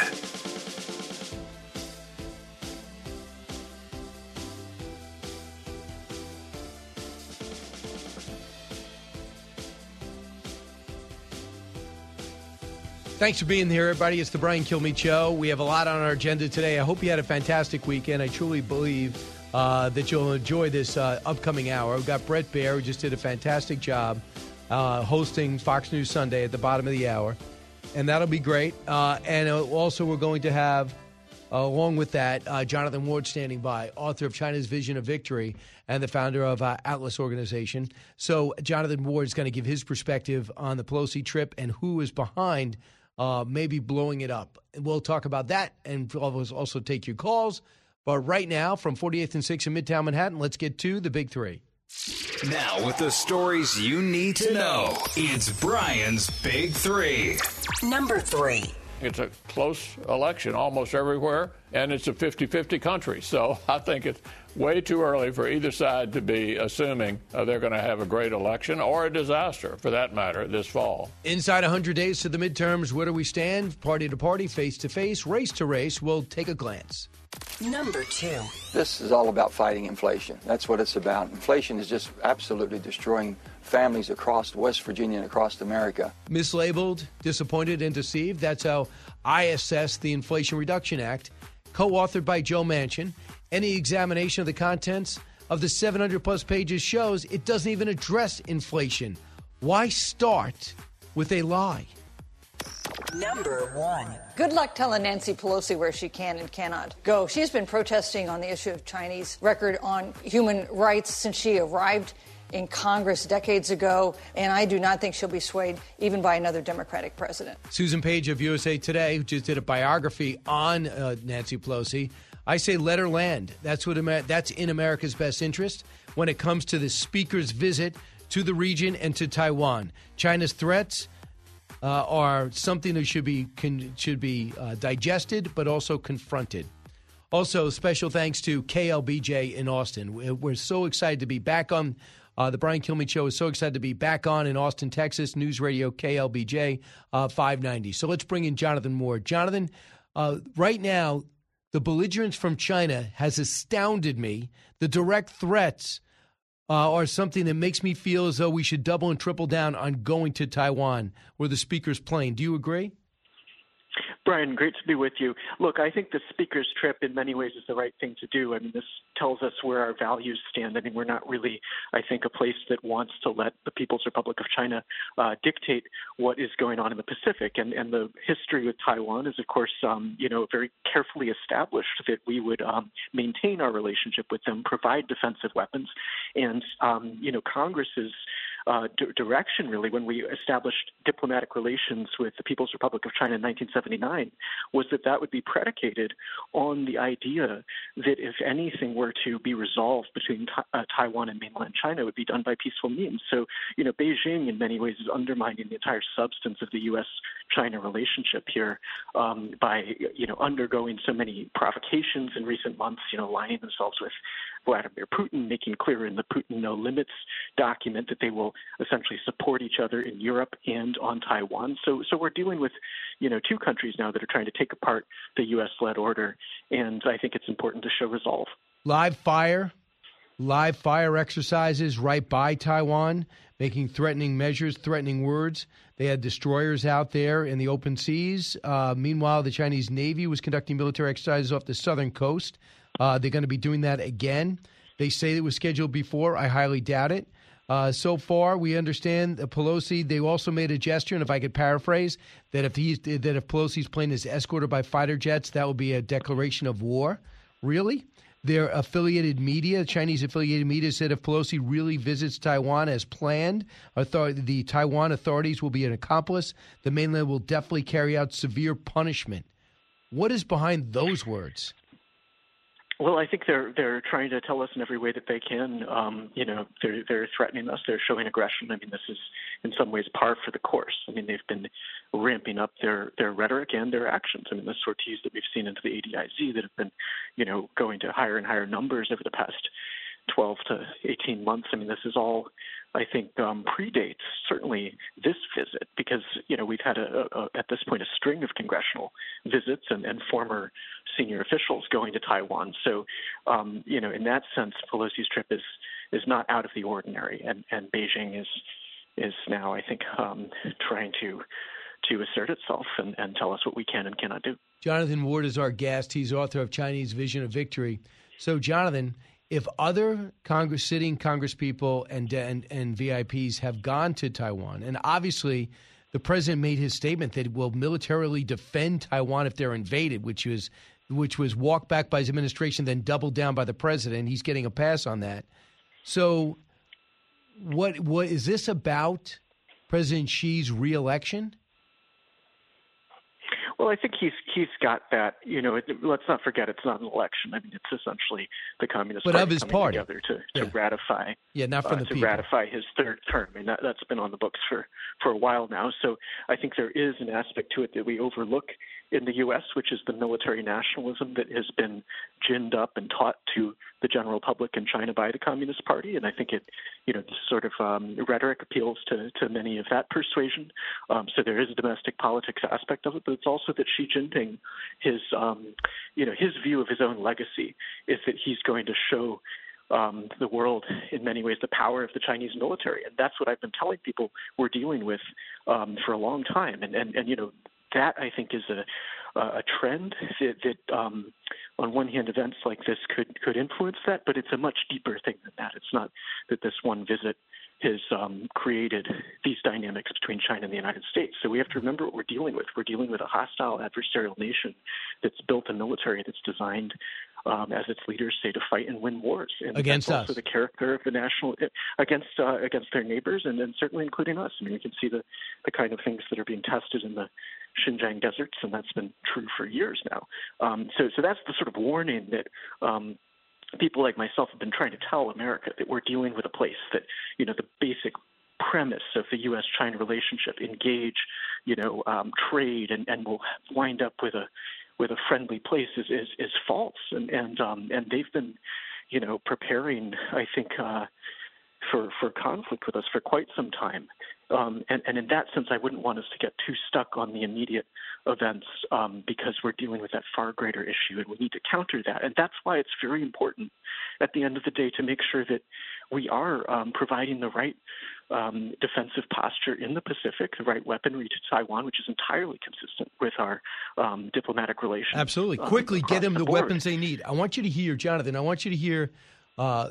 Thanks for being here, everybody. It's the Brian Kilmeade Show. We have a lot on our agenda today. I hope you had a fantastic weekend. I truly believe uh, that you'll enjoy this uh, upcoming hour. We've got Bret Baier, who just did a fantastic job uh, hosting Fox News Sunday at the bottom of the hour, and that'll be great. Uh, and also we're going to have, uh, along with that, uh, Jonathan Ward standing by, author of China's Vision of Victory and the founder of uh, Atlas Organization. So Jonathan Ward is going to give his perspective on the Pelosi trip and who is behind Uh, maybe blowing it up. We'll talk about that and also take your calls. But right now, from forty-eighth and sixth in Midtown Manhattan, let's get to the Big Three. Now, with the stories you need to know, it's Brian's Big Three. Number three. It's a close election almost everywhere, and it's a fifty-fifty country. So I think it's way too early for either side to be assuming uh, they're going to have a great election or a disaster, for that matter, this fall. Inside one hundred days to the midterms, where do we stand? Party to party, face to face, race to race. We'll take a glance. Number two. This is all about fighting inflation. That's what it's about. Inflation is just absolutely destroying families across West Virginia and across America. Mislabeled, disappointed, and deceived. That's how I assess the Inflation Reduction Act, co-authored by Joe Manchin. Any examination of the contents of the seven hundred plus pages shows it doesn't even address inflation. Why start with a lie? Number one. Good luck telling Nancy Pelosi where she can and cannot go. She's been protesting on the issue of Chinese record on human rights since she arrived in Congress decades ago, and I do not think she'll be swayed even by another Democratic president. Susan Page of U S A Today, who just did a biography on uh, Nancy Pelosi, I say let her land. That's what Amer- that's in America's best interest when it comes to the speaker's visit to the region and to Taiwan. China's threats uh, are something that should be con- should be uh, digested, but also confronted. Also, special thanks to K L B J in Austin. We're so excited to be back on. Uh, the Brian Kilmeade Show is so excited to be back on in Austin, Texas. News Radio K L B J uh, five ninety. So let's bring in Jonathan Ward. Jonathan, uh, right now, the belligerence from China has astounded me. The direct threats uh, are something that makes me feel as though we should double and triple down on going to Taiwan, where the speaker's playing. Do you agree? Brian, great to be with you. Look, I think the speaker's trip in many ways is the right thing to do. I mean, this tells us where our values stand. I mean, we're not really, I think, a place that wants to let the People's Republic of China uh, dictate what is going on in the Pacific. And, and the history with Taiwan is, of course, um, you know, very carefully established that we would um, maintain our relationship with them, provide defensive weapons. And, um, you know, Congress is uh, d- direction, really, when we established diplomatic relations with the People's Republic of China in nineteen seventy-nine, was that that would be predicated on the idea that if anything were to be resolved between ta- uh, Taiwan and mainland China, it would be done by peaceful means. So, you know, Beijing in many ways is undermining the entire substance of the U S China relationship here um, by, you know, undergoing so many provocations in recent months, you know, aligning themselves with Vladimir Putin, making clear in the Putin No Limits document that they will essentially support each other in Europe and on Taiwan. So, so we're dealing with, you know, two countries now that are trying to take apart the U S-led order, and I think it's important to show resolve. Live fire, live fire exercises right by Taiwan, making threatening measures, threatening words. They had destroyers out there in the open seas. Uh, meanwhile, the Chinese Navy was conducting military exercises off the southern coast. Uh, they're going to be doing that again. They say it was scheduled before. I highly doubt it. Uh, so far, we understand that Pelosi, they also made a gesture, and if I could paraphrase, that if he's, that if Pelosi's plane is escorted by fighter jets, that would be a declaration of war. Really? Their affiliated media, Chinese affiliated media, said if Pelosi really visits Taiwan as planned, author- the Taiwan authorities will be an accomplice. The mainland will definitely carry out severe punishment. What is behind those words? Well, I think they're they're trying to tell us in every way that they can. Um, you know, they're they're threatening us. They're showing aggression. I mean, this is in some ways par for the course. I mean, they've been ramping up their their rhetoric and their actions. I mean, the sorties that we've seen into the A D I Z that have been, you know, going to higher and higher numbers over the past twelve to eighteen months. I mean, this is all, I think, um, predates certainly this visit because, you know, we've had, a, a, at this point, a string of congressional visits and, and former senior officials going to Taiwan. So, um, you know, in that sense, Pelosi's trip is is not out of the ordinary. And, and Beijing is is now, I think, um, trying to to assert itself and, and tell us what we can and cannot do. Jonathan Ward is our guest. He's author of Chinese Vision of Victory. So, Jonathan, if other Congress sitting Congress people and, and and V I Ps have gone to Taiwan, and obviously the president made his statement that will militarily defend Taiwan if they're invaded, which was which was walked back by his administration, then doubled down by the president. He's getting a pass on that. So, what what is this about? President Xi's reelection? Well, I think he's he's got that. You know, it, let's not forget it's not an election. I mean, it's essentially the Communist but Party of his coming party. together to, to Yeah. ratify. Yeah, not from uh, the to people. ratify his third term. I mean, that, that's been on the books for for a while now. So I think there is an aspect to it that we overlook in the U S, which is the military nationalism that has been ginned up and taught to the general public in China by the Communist Party. And I think it, you know, this sort of um, rhetoric appeals to, to many of that persuasion. Um, so there is a domestic politics aspect of it, but it's also that Xi Jinping, his, um, you know, his view of his own legacy is that he's going to show um, the world in many ways the power of the Chinese military. And that's what I've been telling people we're dealing with um, for a long time. And, and, and, you know, that, I think, is a, a trend that, that um, on one hand, events like this could, could influence that, but it's a much deeper thing than that. It's not that this one visit has um, created these dynamics between China and the United States. So we have to remember what we're dealing with. We're dealing with a hostile adversarial nation that's built a military that's designed, um, as its leaders say, to fight and win wars. And Against that's us. also the character of the national against uh, against their neighbors, and then certainly including us. I mean, we can see the, the kind of things that are being tested in the Xinjiang deserts, and that's been true for years now. Um, so, so that's the sort of warning that um, people like myself have been trying to tell America, that we're dealing with a place that, you know, the basic premise of the U S China relationship, engage, you know, um, trade, and, and we'll wind up with a with a friendly place is is, is false, and and um, and they've been, you know, preparing, I think, uh, for for conflict with us for quite some time. Um, and, and in that sense, I wouldn't want us to get too stuck on the immediate events um, because we're dealing with that far greater issue, and we need to counter that. And that's why it's very important at the end of the day to make sure that we are um, providing the right um, defensive posture in the Pacific, the right weaponry to Taiwan, which is entirely consistent with our um, diplomatic relations. Absolutely. um, Quickly, get them across the, the board. weapons they need. I want you to hear, Jonathan, I want you to hear uh,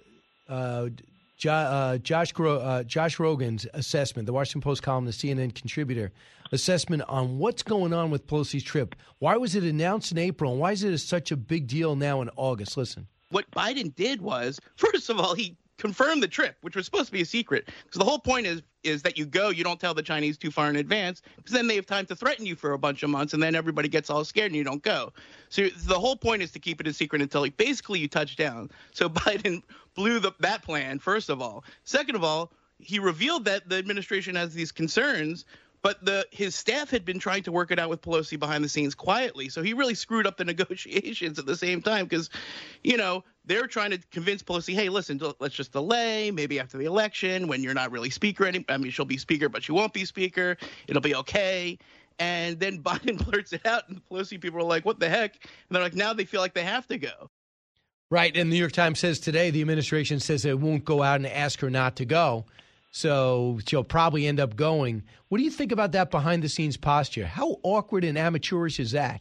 uh, Jo- uh, Josh Gro- uh, Josh Rogan's assessment, the Washington Post columnist, C N N contributor, assessment on what's going on with Pelosi's trip. Why was it announced in April, and why is it such a big deal now in August? Listen. What Biden did was, first of all, he confirmed the trip, which was supposed to be a secret. Because the whole point is is that you go, you don't tell the Chinese too far in advance, because then they have time to threaten you for a bunch of months, and then everybody gets all scared and you don't go. So the whole point is to keep it a secret until like, basically you touch down. So Biden blew the, that plan, first of all. Second of all, he revealed that the administration has these concerns, but the his staff had been trying to work it out with Pelosi behind the scenes quietly. So he really screwed up the negotiations at the same time because, you know, they're trying to convince Pelosi, hey, listen, let's just delay, maybe after the election when you're not really speaker anymore. I mean, she'll be speaker, but she won't be speaker. It'll be okay. And then Biden blurts it out, and the Pelosi people are like, what the heck? And they're like, now they feel like they have to go. Right. And the New York Times says today the administration says it won't go out and ask her not to go. So she'll probably end up going. What do you think about that behind-the-scenes posture? How awkward and amateurish is that?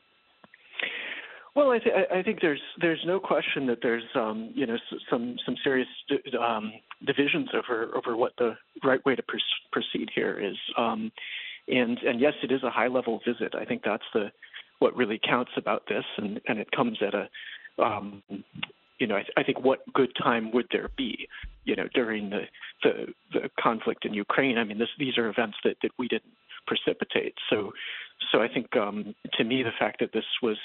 Well, I, th- I think there's there's no question that there's um, you know some some serious um, divisions over over what the right way to pr- proceed here is, um, and and yes, it is a high-level visit. I think that's the what really counts about this, and, and it comes at a um, you know I, th- I think what good time would there be you know during the the, the conflict in Ukraine? I mean, this, these are events that, that we didn't precipitate. So so I think um, to me the fact that this was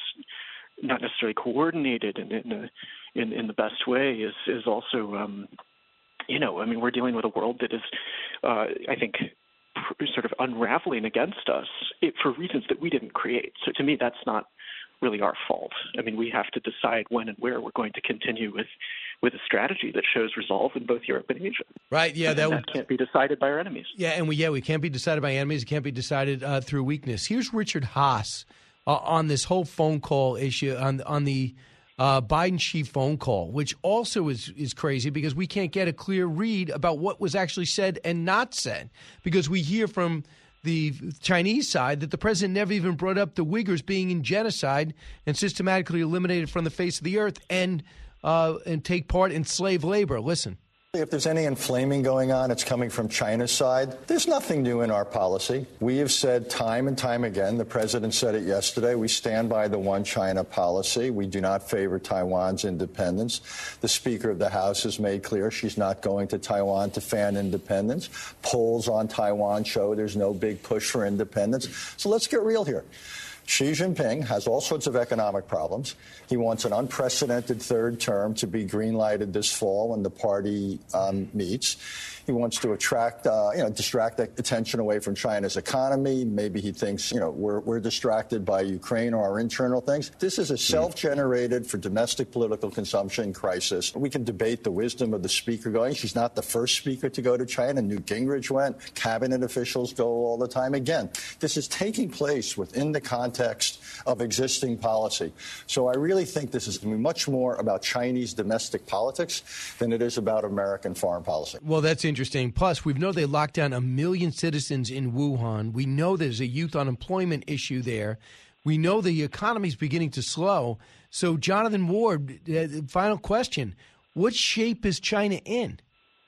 not necessarily coordinated in in, a, in in the best way is is also um, you know I mean we're dealing with a world that is uh, I think pr- sort of unraveling against us it, for reasons that we didn't create. So to me that's not really our fault. I mean we have to decide when and where we're going to continue with with a strategy that shows resolve in both Europe and Asia. Right. Yeah. And that, that can't be decided by our enemies. Yeah. And we yeah we can't be decided by enemies. It can't be decided uh, through weakness. Here's Richard Haass. Uh, on this whole phone call issue, on on the uh, Biden-Xi phone call, which also is, is crazy because we can't get a clear read about what was actually said and not said, because we hear from the Chinese side that the president never even brought up the Uyghurs being in genocide and systematically eliminated from the face of the earth and uh, and take part in slave labor. Listen. If there's any inflaming going on, it's coming from China's side. There's nothing new in our policy. We have said time and time again, the president said it yesterday, we stand by the one China policy. We do not favor Taiwan's independence. The Speaker of the House has made clear she's not going to Taiwan to fan independence. Polls on Taiwan show there's no big push for independence. So let's get real here. Xi Jinping has all sorts of economic problems. He wants an unprecedented third term to be green-lighted this fall when the party um, meets. He wants to attract, uh, you know, distract attention away from China's economy. Maybe he thinks, you know, we're, we're distracted by Ukraine or our internal things. This is a self-generated for domestic political consumption crisis. We can debate the wisdom of the speaker going. She's not the first speaker to go to China. Newt Gingrich went. Cabinet officials go all the time. Again, this is taking place within the context of existing policy. So I really think this is going to be much more about Chinese domestic politics than it is about American foreign policy. Well, that's interesting. Plus, we know they locked down a million citizens in Wuhan. We know there's a youth unemployment issue there. We know the economy is beginning to slow. So, Jonathan Ward, uh, final question. What shape is China in?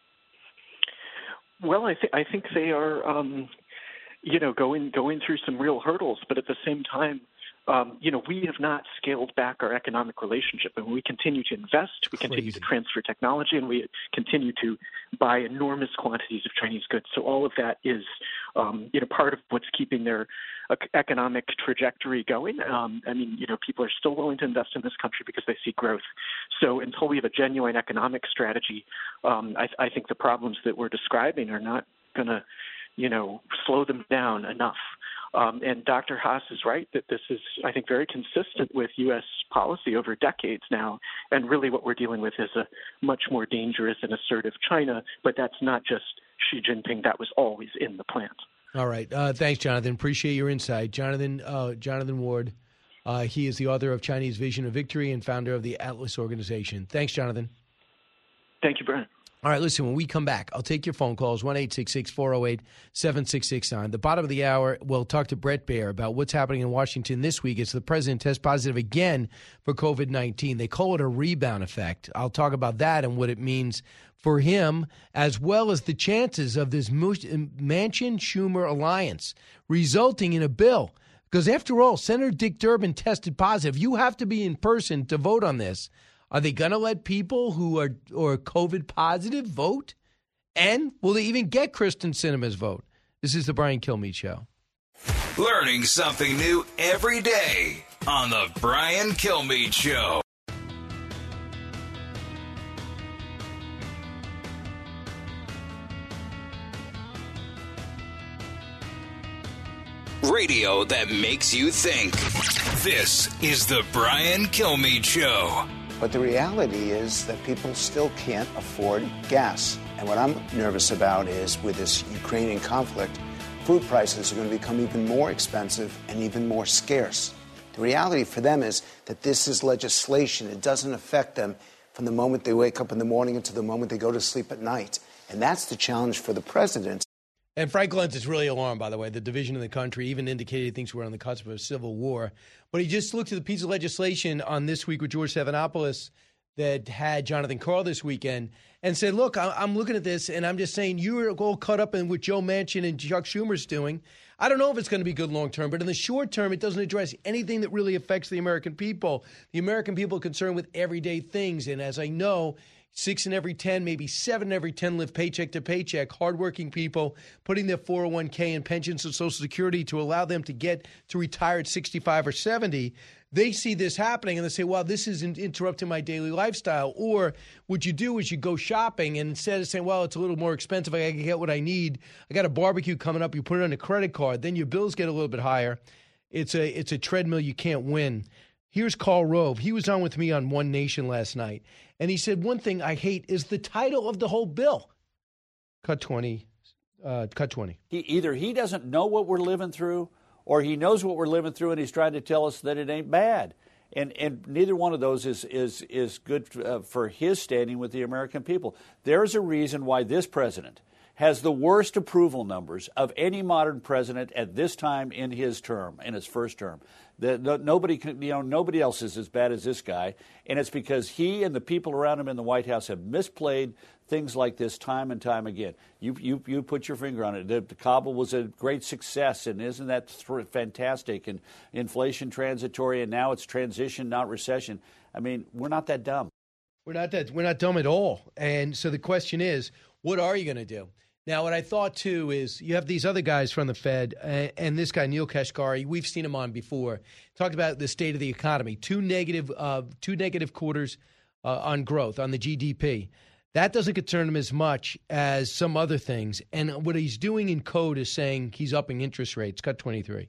Well, I, th- I think they are, um, you know, going going through some real hurdles. But at the same time, Um, you know, we have not scaled back our economic relationship, and we continue to invest, we continue Crazy. to transfer technology, and we continue to buy enormous quantities of Chinese goods. So all of that is, um, you know, part of what's keeping their uh, economic trajectory going. Um, I mean, you know, people are still willing to invest in this country because they see growth. So until we have a genuine economic strategy, um, I, I think the problems that we're describing are not going to, you know, slow them down enough. Um, and Doctor Haass is right that this is, I think, very consistent with U S policy over decades now. And really what we're dealing with is a much more dangerous and assertive China. But that's not just Xi Jinping. That was always in the plan. All right. Uh, thanks, Jonathan. Appreciate your insight. Jonathan, uh, Jonathan Ward, uh, he is the author of Chinese Vision of Victory and founder of the Atlas Organization. Thanks, Jonathan. Thank you, Brian. All right, listen, when we come back, I'll take your phone calls, one eight six six, four oh eight, seven six six nine. The bottom of the hour, we'll talk to Bret Baier about what's happening in Washington this week as the president tests positive again for COVID nineteen. They call it a rebound effect. I'll talk about that and what it means for him, as well as the chances of this Manchin-Schumer alliance resulting in a bill. Because after all, Senator Dick Durbin tested positive. You have to be in person to vote on this. Are they going to let people who are or COVID positive vote? And will they even get Kristen Sinema's vote? This is the Brian Kilmeade Show. Learning something new every day on the Brian Kilmeade Show. Radio that makes you think. This is the Brian Kilmeade Show. But the reality is that people still can't afford gas. And what I'm nervous about is with this Ukrainian conflict, food prices are going to become even more expensive and even more scarce. The reality for them is that this is legislation. It doesn't affect them from the moment they wake up in the morning until the moment they go to sleep at night. And that's the challenge for the president. And Frank Luntz is really alarmed, by the way. The division in the country even indicated he thinks we're on the cusp of a civil war. But he just looked at the piece of legislation on This Week with George Stephanopoulos that had Jonathan Karl this weekend and said, look, I'm looking at this, and I'm just saying you're all caught up in what Joe Manchin and Chuck Schumer's doing. I don't know if it's going to be good long term, but in the short term, it doesn't address anything that really affects the American people. The American people are concerned with everyday things. And as I know, Six in every ten, maybe seven in every ten live paycheck to paycheck. Hardworking people putting their four oh one k and pensions and Social Security to allow them to get to retire at sixty-five or seventy. They see this happening and they say, well, this isn't interrupting my daily lifestyle. Or what you do is you go shopping and instead of saying, well, it's a little more expensive, I can get what I need. I got a barbecue coming up. You put it on a credit card. Then your bills get a little bit higher. It's a, it's a treadmill you can't win. Here's Karl Rove. He was on with me on One Nation last night. And he said, one thing I hate is the title of the whole bill. Cut twenty. Uh, cut twenty. He, either he doesn't know what we're living through or he knows what we're living through and he's trying to tell us that it ain't bad. And and neither one of those is is, is good uh, for his standing with the American people. There's a reason why this president has the worst approval numbers of any modern president at this time in his term, in his first term. The, the, nobody, you know, nobody else is as bad as this guy, and it's because he and the people around him in the White House have misplayed things like this time and time again. You you you put your finger on it. The, the Kabul was a great success, and isn't that th- fantastic? And inflation transitory, and now it's transition, not recession. I mean, we're not that dumb. We're not that. We're not dumb at all. And so the question is, what are you going to do? Now, what I thought, too, is you have these other guys from the Fed, uh, and this guy, Neil Kashkari, we've seen him on before, talked about the state of the economy, two negative, uh, two negative quarters uh, on growth, on the G D P. That doesn't concern him as much as some other things. And what he's doing in code is saying he's upping interest rates. Cut twenty-three.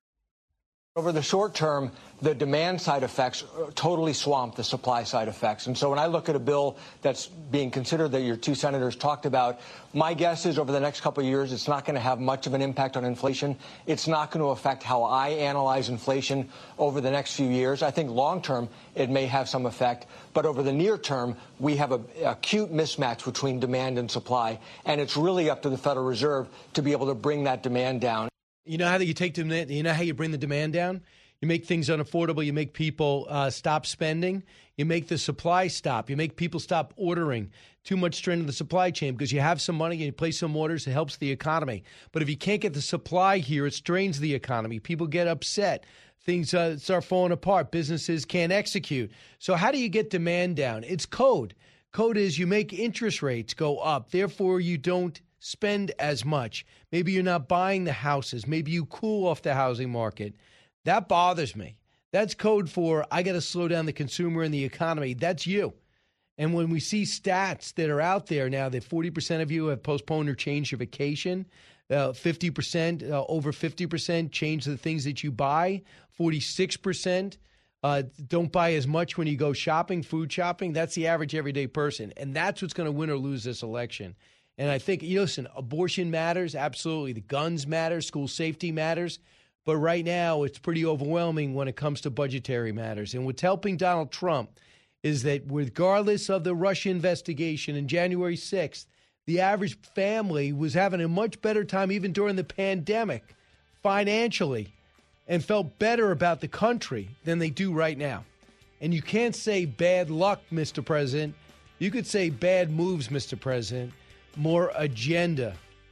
Over the short term, the demand side effects totally swamp the supply side effects. And so when I look at a bill that's being considered that your two senators talked about, my guess is over the next couple of years, it's not going to have much of an impact on inflation. It's not going to affect how I analyze inflation over the next few years. I think long term, it may have some effect. But over the near term, we have an acute mismatch between demand and supply. And it's really up to the Federal Reserve to be able to bring that demand down. You know how you take demand, you know how you bring the demand down? You make things unaffordable. You make people uh, stop spending. You make the supply stop. You make people stop ordering. Too much strain on the supply chain because you have some money and you place some orders. It helps the economy. But if you can't get the supply here, it strains the economy. People get upset. Things uh, start falling apart. Businesses can't execute. So how do you get demand down? It's code. Code is you make interest rates go up. Therefore, you don't spend as much. Maybe you're not buying the houses. Maybe you cool off the housing market. That bothers me. That's code for I got to slow down the consumer and the economy. That's you. And when we see stats that are out there now that forty percent of you have postponed or changed your vacation, uh, fifty percent, uh, over fifty percent change the things that you buy, forty-six percent uh, don't buy as much when you go shopping, food shopping. That's the average everyday person. And that's what's going to win or lose this election. And I think, you know, listen, abortion matters, absolutely. The guns matter, school safety matters. But right now, it's pretty overwhelming when it comes to budgetary matters. And what's helping Donald Trump is that regardless of the Russia investigation in January sixth, the average family was having a much better time even during the pandemic financially and felt better about the country than they do right now. And you can't say bad luck, Mister President. You could say bad moves, Mister President. More agenda,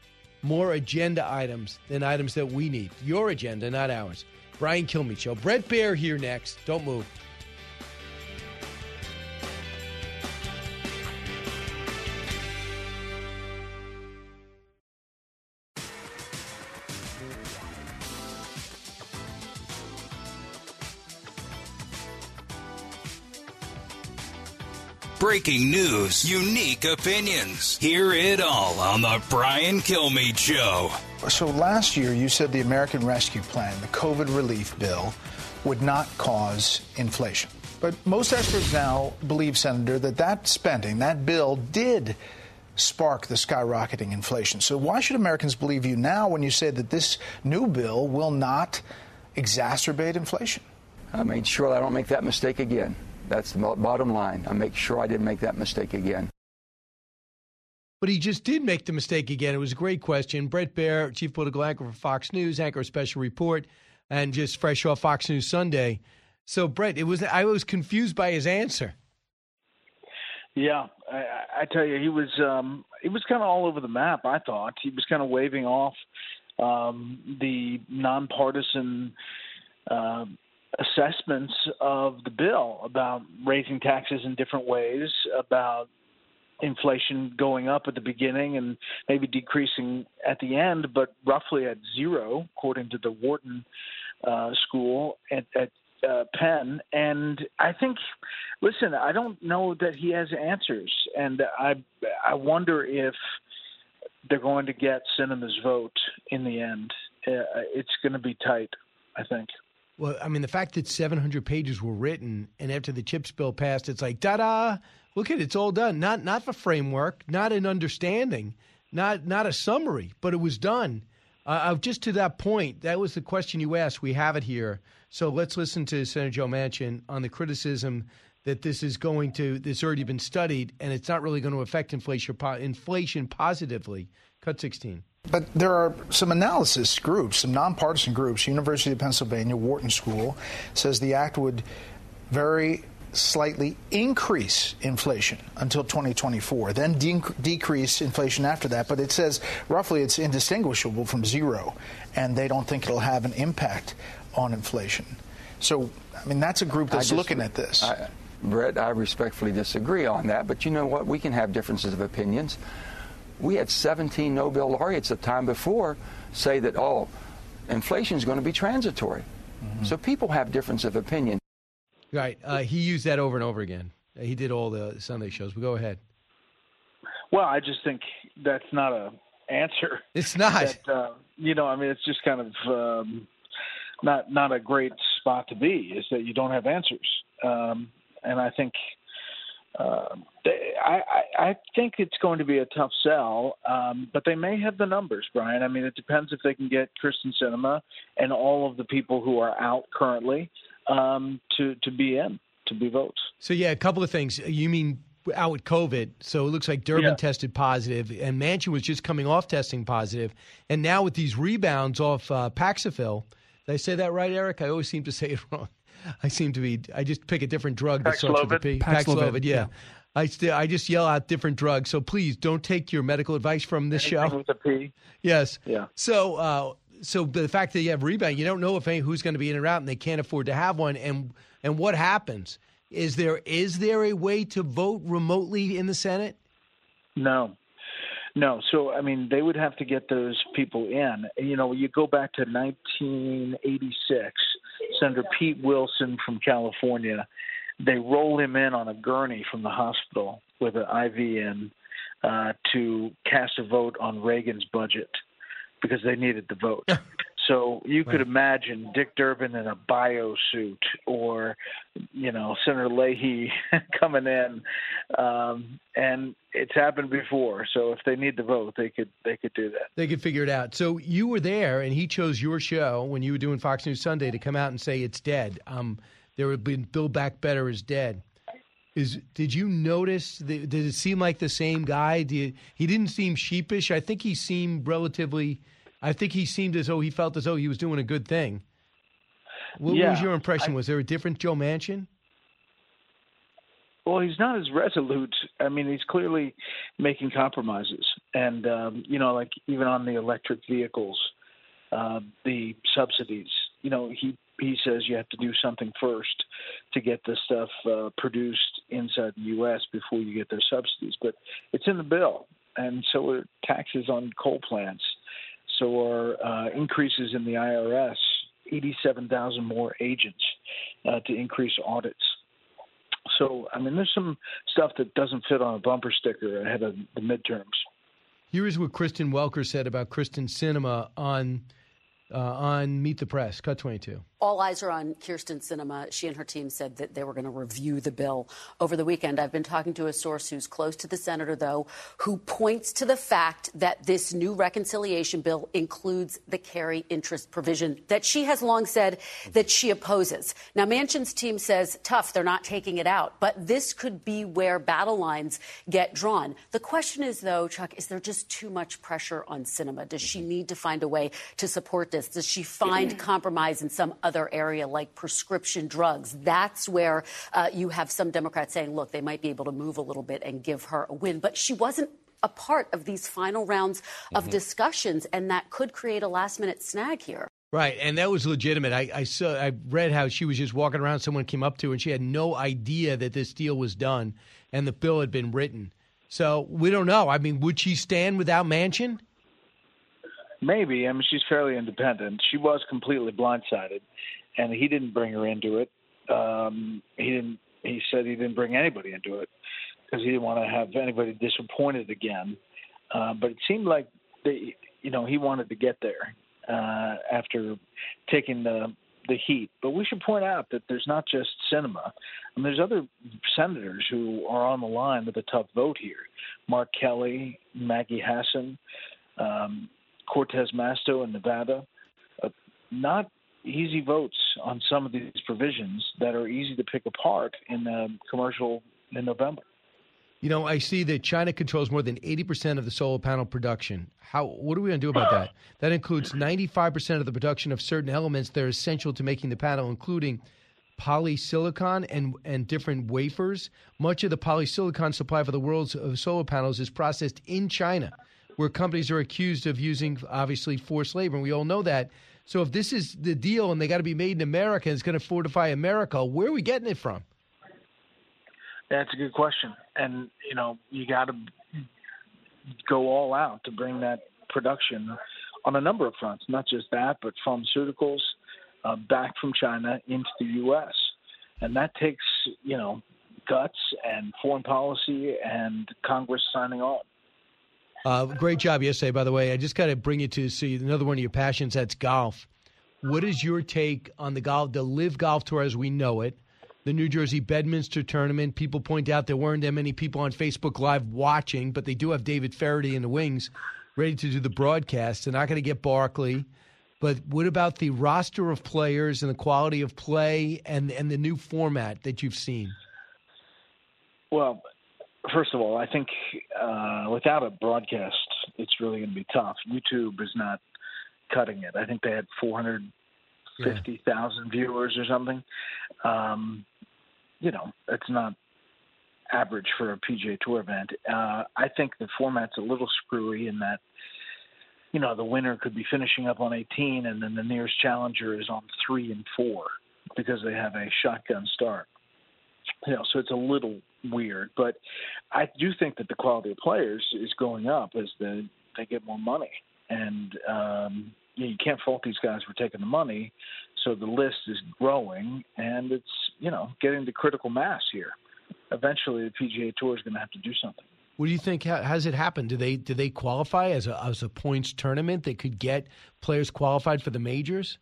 more agenda items than items that we need. Your agenda, not ours. Brian Kilmeade Show. Brett Baer here next. Don't move. breaking news, unique opinions. Hear it all on the Brian Kilmeade Show. So last year you said the American Rescue Plan, the COVID relief bill, would not cause inflation. But most experts now believe, Senator, that that spending, that bill did spark the skyrocketing inflation. So why should Americans believe you now when you say that this new bill will not exacerbate inflation? I made sure I don't make that mistake again. That's the bottom line. I make sure I didn't make that mistake again. But he just did make the mistake again. It was a great question. Bret Baier, chief political anchor for Fox News, anchor of Special Report, and just fresh off Fox News Sunday. So, Bret, it was I was confused by his answer. Yeah, I, I tell you, he was um, he was kind of all over the map. I thought he was kind of waving off um, the nonpartisan Uh, assessments of the bill about raising taxes in different ways, about inflation going up at the beginning and maybe decreasing at the end, but roughly at zero, according to the Wharton uh, School at, at uh, Penn. And I think, listen, I don't know that he has answers, and I I wonder if they're going to get Sinema's vote in the end. Uh, it's going to be tight, I think. Well, I mean, the fact that seven hundred pages were written and after the CHIPS bill passed, it's like, da-da, look at it, it's all done. Not not a framework, not an understanding, not not a summary, but it was done. Uh, just to that point, that was the question you asked. We have it here. So let's listen to Senator Joe Manchin on the criticism that this is going to, this has already been studied, and it's not really going to affect inflation, inflation positively. Cut sixteen. But there are some analysis groups, some nonpartisan groups, University of Pennsylvania, Wharton School, says the act would very slightly increase inflation until twenty twenty-four, then de- decrease inflation after that. But it says roughly it's indistinguishable from zero, and they don't think it'll have an impact on inflation. So, I mean, that's a group that's just, looking at this. I, Brett, I respectfully disagree on that. But you know what? We can have differences of opinions. We had seventeen Nobel laureates the time before say that, oh, inflation is going to be transitory. Mm-hmm. So people have difference of opinion. Right. Uh, he used that over and over again. He did all the Sunday shows. But go ahead. Well, I just think that's not a answer. It's not. That, uh, you know, I mean, it's just kind of um, not not a great spot to be, is that you don't have answers. Um, and I think uh, they, I, I, I think it's going to be a tough sell, um, but they may have the numbers, Brian. I mean, it depends if they can get Kyrsten Sinema and all of the people who are out currently um, to, to be in, to be votes. So, yeah, a couple of things. You mean out with COVID, so it looks like Durbin yeah. tested positive, and Manchin was just coming off testing positive. And now with these rebounds off uh, Paxlovid, did I say that right, Eric? I always seem to say it wrong. I seem to be, I just pick a different drug that starts with a P. Paxlovid, Paxlovid, yeah. yeah. I st- I just yell out different drugs. So please don't take your medical advice from this Anything show. with a P. Yes. Yeah. So, uh, so the fact that you have rebound, you don't know if any, who's going to be in or out, and they can't afford to have one. And and what happens? Is there is there a way to vote remotely in the Senate? No. No. So, I mean, they would have to get those people in. You know, you go back to nineteen eighty-six, Senator Pete Wilson from California, they rolled him in on a gurney from the hospital with an I V in uh, to cast a vote on Reagan's budget because they needed the vote. So you could imagine Dick Durbin in a bio suit, or, you know, Senator Leahy coming in, um, and it's happened before. So if they need the vote, they could they could do that. They could figure it out. So you were there, and he chose your show when you were doing Fox News Sunday to come out and say it's dead. Um, there had been Build Back Better is dead. Is did you notice? The, did it seem like the same guy? Did you, he didn't seem sheepish. I think he seemed relatively. I think he seemed as though he felt as though he was doing a good thing. What, yeah, what was your impression? I, was there a different Joe Manchin? Well, he's not as resolute. I mean, he's clearly making compromises. And, um, you know, like even on the electric vehicles, uh, the subsidies, you know, he, he says you have to do something first to get this stuff uh, produced inside the U S before you get their subsidies. But it's in the bill. And so are taxes on coal plants. So are uh, increases in the I R S, eighty-seven thousand more agents uh, to increase audits. So, I mean, there's some stuff that doesn't fit on a bumper sticker ahead of the midterms. Here is what Kristen Welker said about Kristen Sinema on uh, on Meet the Press. Cut twenty-two. All eyes are on Kyrsten Sinema. She and her team said that they were going to review the bill over the weekend. I've been talking to a source who's close to the senator, though, who points to the fact that this new reconciliation bill includes the carry interest provision that she has long said that she opposes. Now, Manchin's team says, tough, they're not taking it out. But this could be where battle lines get drawn. The question is, though, Chuck, is there just too much pressure on Sinema? Does she need to find a way to support this? Does she find compromise in some other area like prescription drugs? That's where uh, you have some Democrats saying, look, they might be able to move a little bit and give her a win. But she wasn't a part of these final rounds of mm-hmm. discussions, and that could create a last-minute snag here. Right, and that was legitimate. I, I saw, I read how she was just walking around, someone came up to her, and she had no idea that this deal was done and the bill had been written. So we don't know. I mean, would she stand without Manchin? Maybe. I mean, she's fairly independent. She was completely blindsided, and he didn't bring her into it. Um, he didn't. He said he didn't bring anybody into it because he didn't want to have anybody disappointed again. Uh, but it seemed like they, you know, he wanted to get there uh, after taking the the heat. But we should point out that there's not just Sinema. I mean, there's other senators who are on the line with a tough vote here. Mark Kelly, Maggie Hassan, um, Cortez Masto in Nevada. Uh, not easy votes on some of these provisions that are easy to pick apart in the commercial in November. You know, I see that China controls more than eighty percent of the solar panel production. How? What are we going to do about that? That includes ninety-five percent of the production of certain elements that are essential to making the panel, including polysilicon and, and different wafers. Much of the polysilicon supply for the world's solar panels is processed in China, where companies are accused of using, obviously, forced labor. And we all know that. So if this is the deal and they got to be made in America and it's going to fortify America, where are we getting it from? That's a good question. And, you know, you got to go all out to bring that production on a number of fronts, not just that, but pharmaceuticals uh, back from China into the U S. And that takes, you know, guts and foreign policy and Congress signing on. Uh, great job yesterday, by the way. I just got to bring you to see another one of your passions. That's golf. What is your take on the golf, the Live Golf Tour as we know it, the New Jersey Bedminster Tournament? People point out there weren't that many people on Facebook Live watching, but they do have David Feherty in the wings ready to do the broadcast. They're not going to get Barkley. But what about the roster of players and the quality of play and, and the new format that you've seen? Well, first of all, I think uh, without a broadcast, it's really going to be tough. YouTube is not cutting it. I think they had four hundred fifty thousand yeah. viewers or something. Um, you know, it's not average for a P G A Tour event. Uh, I think the format's a little screwy in that, you know, the winner could be finishing up on eighteen and then the nearest challenger is on three and four because they have a shotgun start. You know, so it's a little weird, but I do think that the quality of players is going up as the, they get more money. And um, you know, you can't fault these guys for taking the money. So the list is growing, and it's, you know, getting to critical mass here. Eventually, the P G A Tour is going to have to do something. What do you think? How has it happened? Do they do they qualify as a as a points tournament that could get players qualified for the majors?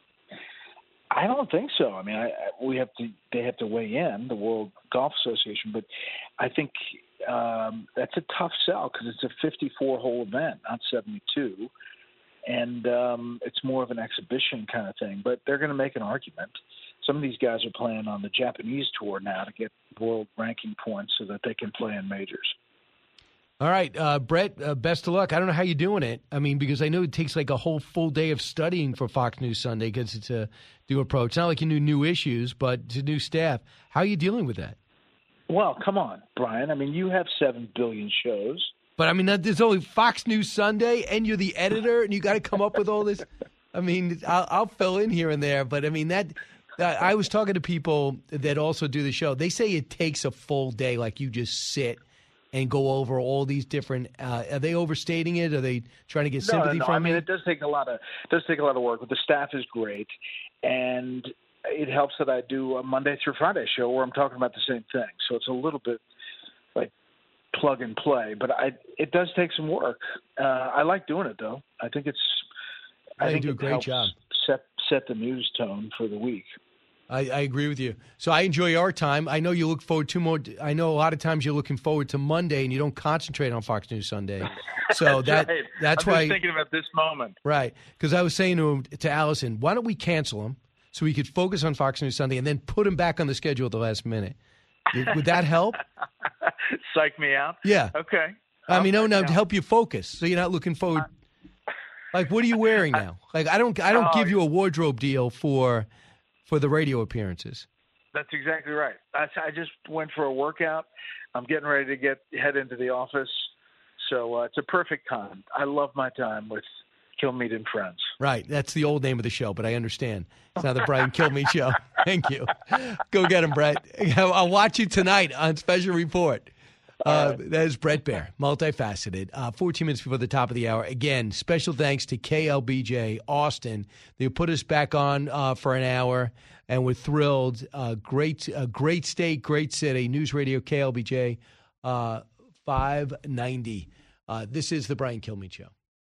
I don't think so. I mean, I, we have to. They have to weigh in, the World Golf Association, but I think um, that's a tough sell because it's a fifty-four hole event, not seventy-two, and um, it's more of an exhibition kind of thing. But they're going to make an argument. Some of these guys are playing on the Japanese tour now to get world ranking points so that they can play in majors. All right, uh, Brett, uh, best of luck. I don't know how you're doing it. I mean, because I know it takes like a whole full day of studying for Fox News Sunday because it's a new approach. It's not like you knew new issues, but it's a new staff. How are you dealing with that? Well, come on, Brian. I mean, you have seven billion shows. But, I mean, there's only Fox News Sunday, and you're the editor, and you got to come up with all this. I mean, I'll, I'll fill in here and there, but, I mean, that – I was talking to people that also do the show. They say it takes a full day, like you just sit and go over all these different. Uh, are they overstating it? Are they trying to get sympathy no, no, no. from I mean, it? It does take a lot of it does take a lot of work, but the staff is great, and it helps that I do a Monday through Friday show where I'm talking about the same thing. So it's a little bit like plug and play, but I it does take some work. Uh, I like doing it though. I think it's I you think do a it great helps job. set set the news tone for the week. I, I agree with you. So I enjoy our time. I know you look forward to more. I know a lot of times you're looking forward to Monday and you don't concentrate on Fox News Sunday. So that's that right. that's I'm why just thinking about this moment. Right, because I was saying to him, to Allison, why don't we cancel him so we could focus on Fox News Sunday and then put him back on the schedule at the last minute? Would that help? Psych me out. Yeah. Okay. I mean, no, no, Yeah. to help you focus, so you're not looking forward. Like, what are you wearing now? Like, I don't, I don't Oh, give you a wardrobe deal for, for the radio appearances. That's exactly right. I, I just went for a workout. I'm getting ready to get head into the office, so uh, it's a perfect time. I love my time with Kilmeade and Friends. Right, that's the old name of the show, but I understand. It's now the Brian Kilmeade Show. Thank you. Go get him, Brett. I'll watch you tonight on Special Report. Uh, that is Brett Baer, multifaceted. Uh, fourteen minutes before the top of the hour. Again, special thanks to K L B J Austin. They put us back on uh, for an hour, and we're thrilled. Uh, great, uh, great state, great city. News Radio K L B J uh, five ninety. Uh, this is the Brian Kilmeade Show.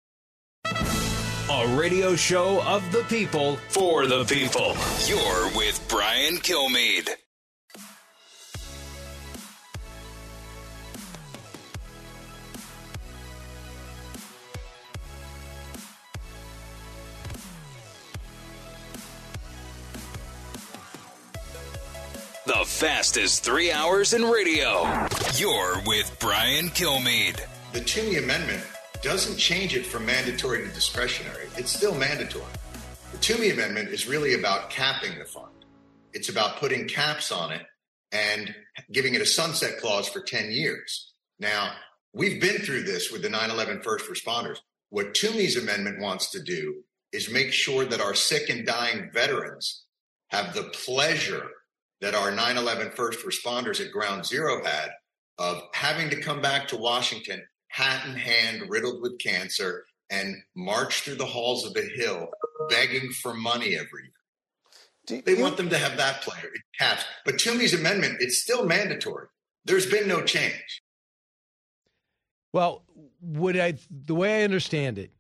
A radio show of the people, for the people. You're with Brian Kilmeade. The fastest three hours in radio. You're with Brian Kilmeade. The Toomey Amendment doesn't change it from mandatory to discretionary. It's still mandatory. The Toomey Amendment is really about capping the fund. It's about putting caps on it and giving it a sunset clause for ten years. Now, we've been through this with the nine eleven first responders. What Toomey's amendment wants to do is make sure that our sick and dying veterans have the pleasure that our nine eleven first responders at Ground Zero had of having to come back to Washington, hat in hand, riddled with cancer, and march through the halls of the Hill begging for money every year. They want them to have that pleasure. It caps. But Toomey's amendment, it's still mandatory. There's been no change. Well, what I the way I understand it,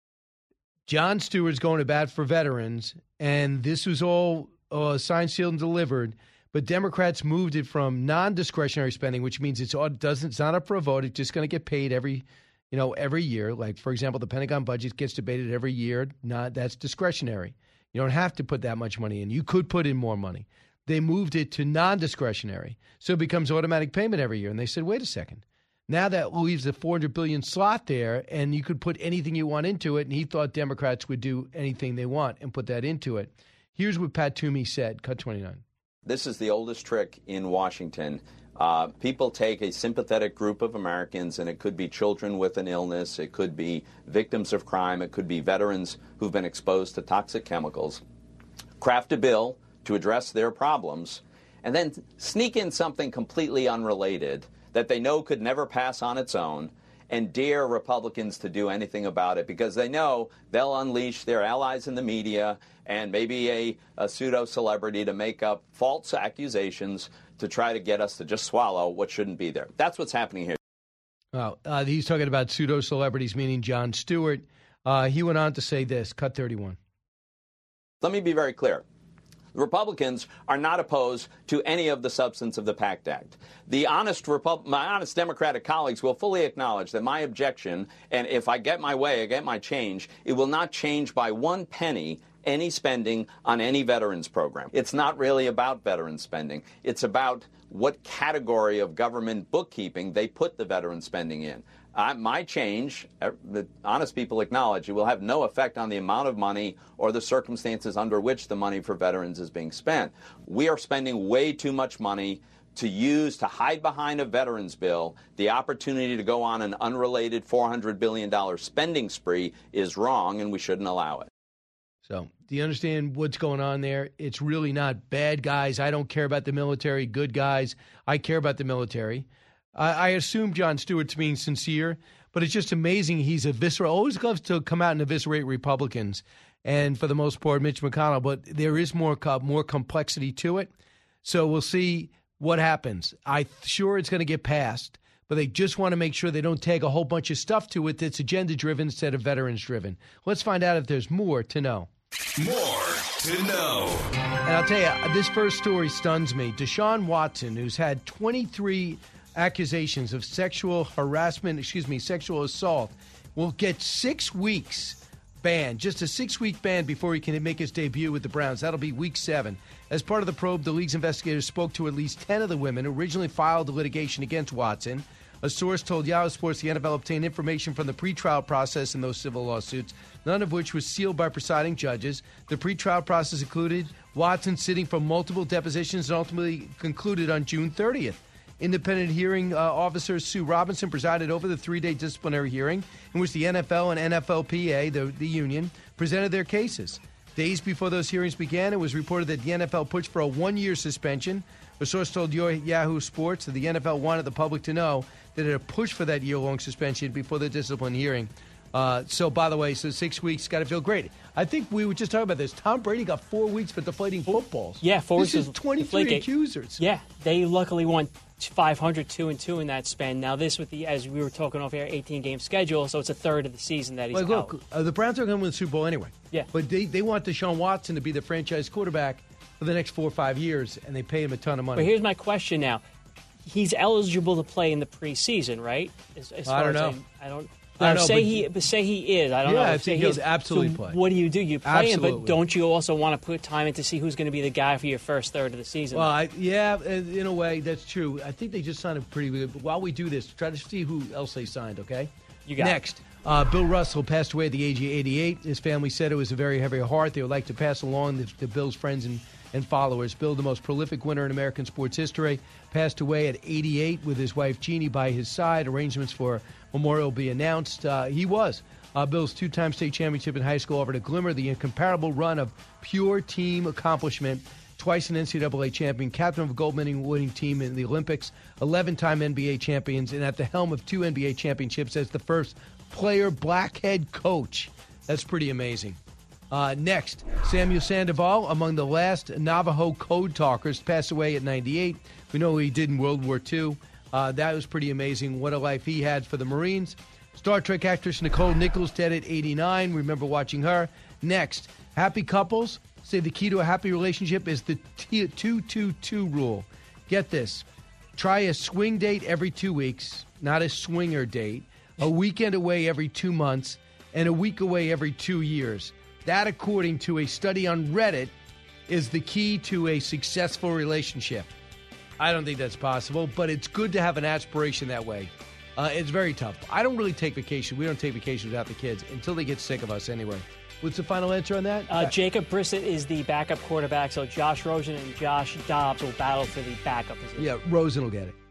Jon Stewart's going to bat for veterans, and this was all uh, signed, sealed, and delivered. But Democrats moved it from non-discretionary spending, which means it's all, doesn't it's not up for a vote. It's just going to get paid every, you know, every year. Like, for example, the Pentagon budget gets debated every year. Not that's discretionary. You don't have to put that much money in. You could put in more money. They moved it to non-discretionary, so it becomes automatic payment every year. And they said, wait a second. Now that leaves a four hundred billion dollars slot there, and you could put anything you want into it. And he thought Democrats would do anything they want and put that into it. Here's what Pat Toomey said. Cut twenty-nine. This is the oldest trick in Washington. Uh, people take a sympathetic group of Americans, and it could be children with an illness, it could be victims of crime, it could be veterans who've been exposed to toxic chemicals, craft a bill to address their problems, and then sneak in something completely unrelated that they know could never pass on its own, and dare Republicans to do anything about it because they know they'll unleash their allies in the media and maybe a, a pseudo-celebrity to make up false accusations to try to get us to just swallow what shouldn't be there. That's what's happening here. Well, uh, he's talking about pseudo-celebrities, meaning Jon Stewart. Uh, he went on to say this, cut thirty-one. Let me be very clear. The Republicans are not opposed to any of the substance of the PACT Act. The honest Repub- my honest Democratic colleagues will fully acknowledge that my objection, and if I get my way, I get my change, it will not change by one penny any spending on any veterans program. It's not really about veterans spending. It's about what category of government bookkeeping they put the veteran spending in. Uh, my change, uh, the honest people acknowledge, it will have no effect on the amount of money or the circumstances under which the money for veterans is being spent. We are spending way too much money to use to hide behind a veterans bill. The opportunity to go on an unrelated four hundred billion dollars spending spree is wrong, and we shouldn't allow it. So, do you understand what's going on there? It's really not bad guys. I don't care about the military. Good guys. I care about the military. I, I assume Jon Stewart's being sincere, but it's just amazing. He's a visceral, always loves to come out and eviscerate Republicans. and for the most part, Mitch McConnell. But there is more more complexity to it. So we'll see what happens. I'm sure it's going to get passed, but they just want to make sure they don't tag a whole bunch of stuff to it that's agenda-driven instead of veterans-driven. Let's find out if there's more to know. More to know. And I'll tell you, this first story stuns me. Deshaun Watson, who's had twenty-three accusations of sexual harassment, excuse me, sexual assault, will get six weeks ban, just a six-week ban before he can make his debut with the Browns. That'll be week seven. As part of the probe, the league's investigators spoke to at least ten of the women who originally filed the litigation against Watson. A source told Yahoo Sports the N F L obtained information from the pretrial process in those civil lawsuits, none of which was sealed by presiding judges. The pretrial process included Watson sitting for multiple depositions and ultimately concluded on June thirtieth. Independent hearing uh, officer Sue Robinson presided over the three-day disciplinary hearing in which the N F L and N F L P A, the, the union, presented their cases. Days before those hearings began, it was reported that the N F L pushed for a one-year suspension. A source told Yahoo Sports that the N F L wanted the public to know that it had pushed for that year-long suspension before the discipline hearing. Uh, so, by the way, so six weeks, got to feel great. I think we were just talking about this. Tom Brady got four weeks for deflating footballs. Yeah, four this weeks. This is twenty-three Deflategate. accusers. Yeah, they luckily won five hundred, two and two in that span. Now this with the, as we were talking off air, eighteen-game schedule, so it's a third of the season that he's Like, out. look, uh, the Browns are going to win the Super Bowl anyway. Yeah. But they, they want Deshaun Watson to be the franchise quarterback for the next four or five years, and they pay him a ton of money. But here's my question now. He's eligible to play in the preseason, right? As, as I don't far as know. I, I don't. I don't Now, know, say but- he, but say he is. I don't Yeah, know. I Say think he he'll is. absolutely so play. What do you do? You play him, Absolutely. but don't you also want to put time in to see who's going to be the guy for your first third of the season? Well, I, yeah, in a way, that's true. I think they just signed a pretty good. But while we do this, try to see who else they signed, okay? You got it. Next, uh, Bill Russell passed away at the age of eighty-eight. His family said it was a very heavy heart. They would like to pass along the, the Bill's friends and, and followers. Bill, the most prolific winner in American sports history, passed away at eighty-eight with his wife Jeannie by his side. Arrangements for memorial will be announced. Uh, he was. Uh, Bill's two-time state championship in high school offered a glimmer, the incomparable run of pure team accomplishment. Twice an N C double A champion, captain of a gold medal winning team in the Olympics, eleven-time N B A champions, and at the helm of two N B A championships as the first player black head coach. That's pretty amazing. Uh, next, Samuel Sandoval, among the last Navajo code talkers, passed away at ninety-eight. We know what he did in World War Two. Uh, that was pretty amazing. What a life he had for the Marines. Star Trek actress Nicole Nichols dead at eighty-nine. Remember watching her. Next, happy couples say the key to a happy relationship is the two two two rule. Get this. Try a swing date every two weeks, not a swinger date, a weekend away every two months, and a week away every two years. That, according to a study on Reddit, is the key to a successful relationship. I don't think that's possible, but it's good to have an aspiration that way. Uh, it's very tough. I don't really take vacation. We don't take vacation without the kids until they get sick of us anyway. What's the final answer on that? Uh, Jacob Brissett is the backup quarterback, so Josh Rosen and Josh Dobbs will battle for the backup position. Yeah, Rosen will get it.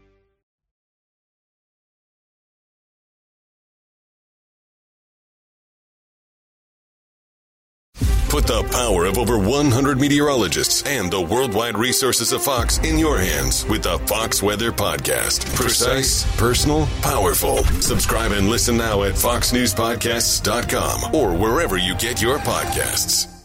Put the power of over one hundred meteorologists and the worldwide resources of Fox in your hands with the Fox Weather Podcast. Precise, personal, powerful. Subscribe and listen now at fox news podcasts dot com or wherever you get your podcasts.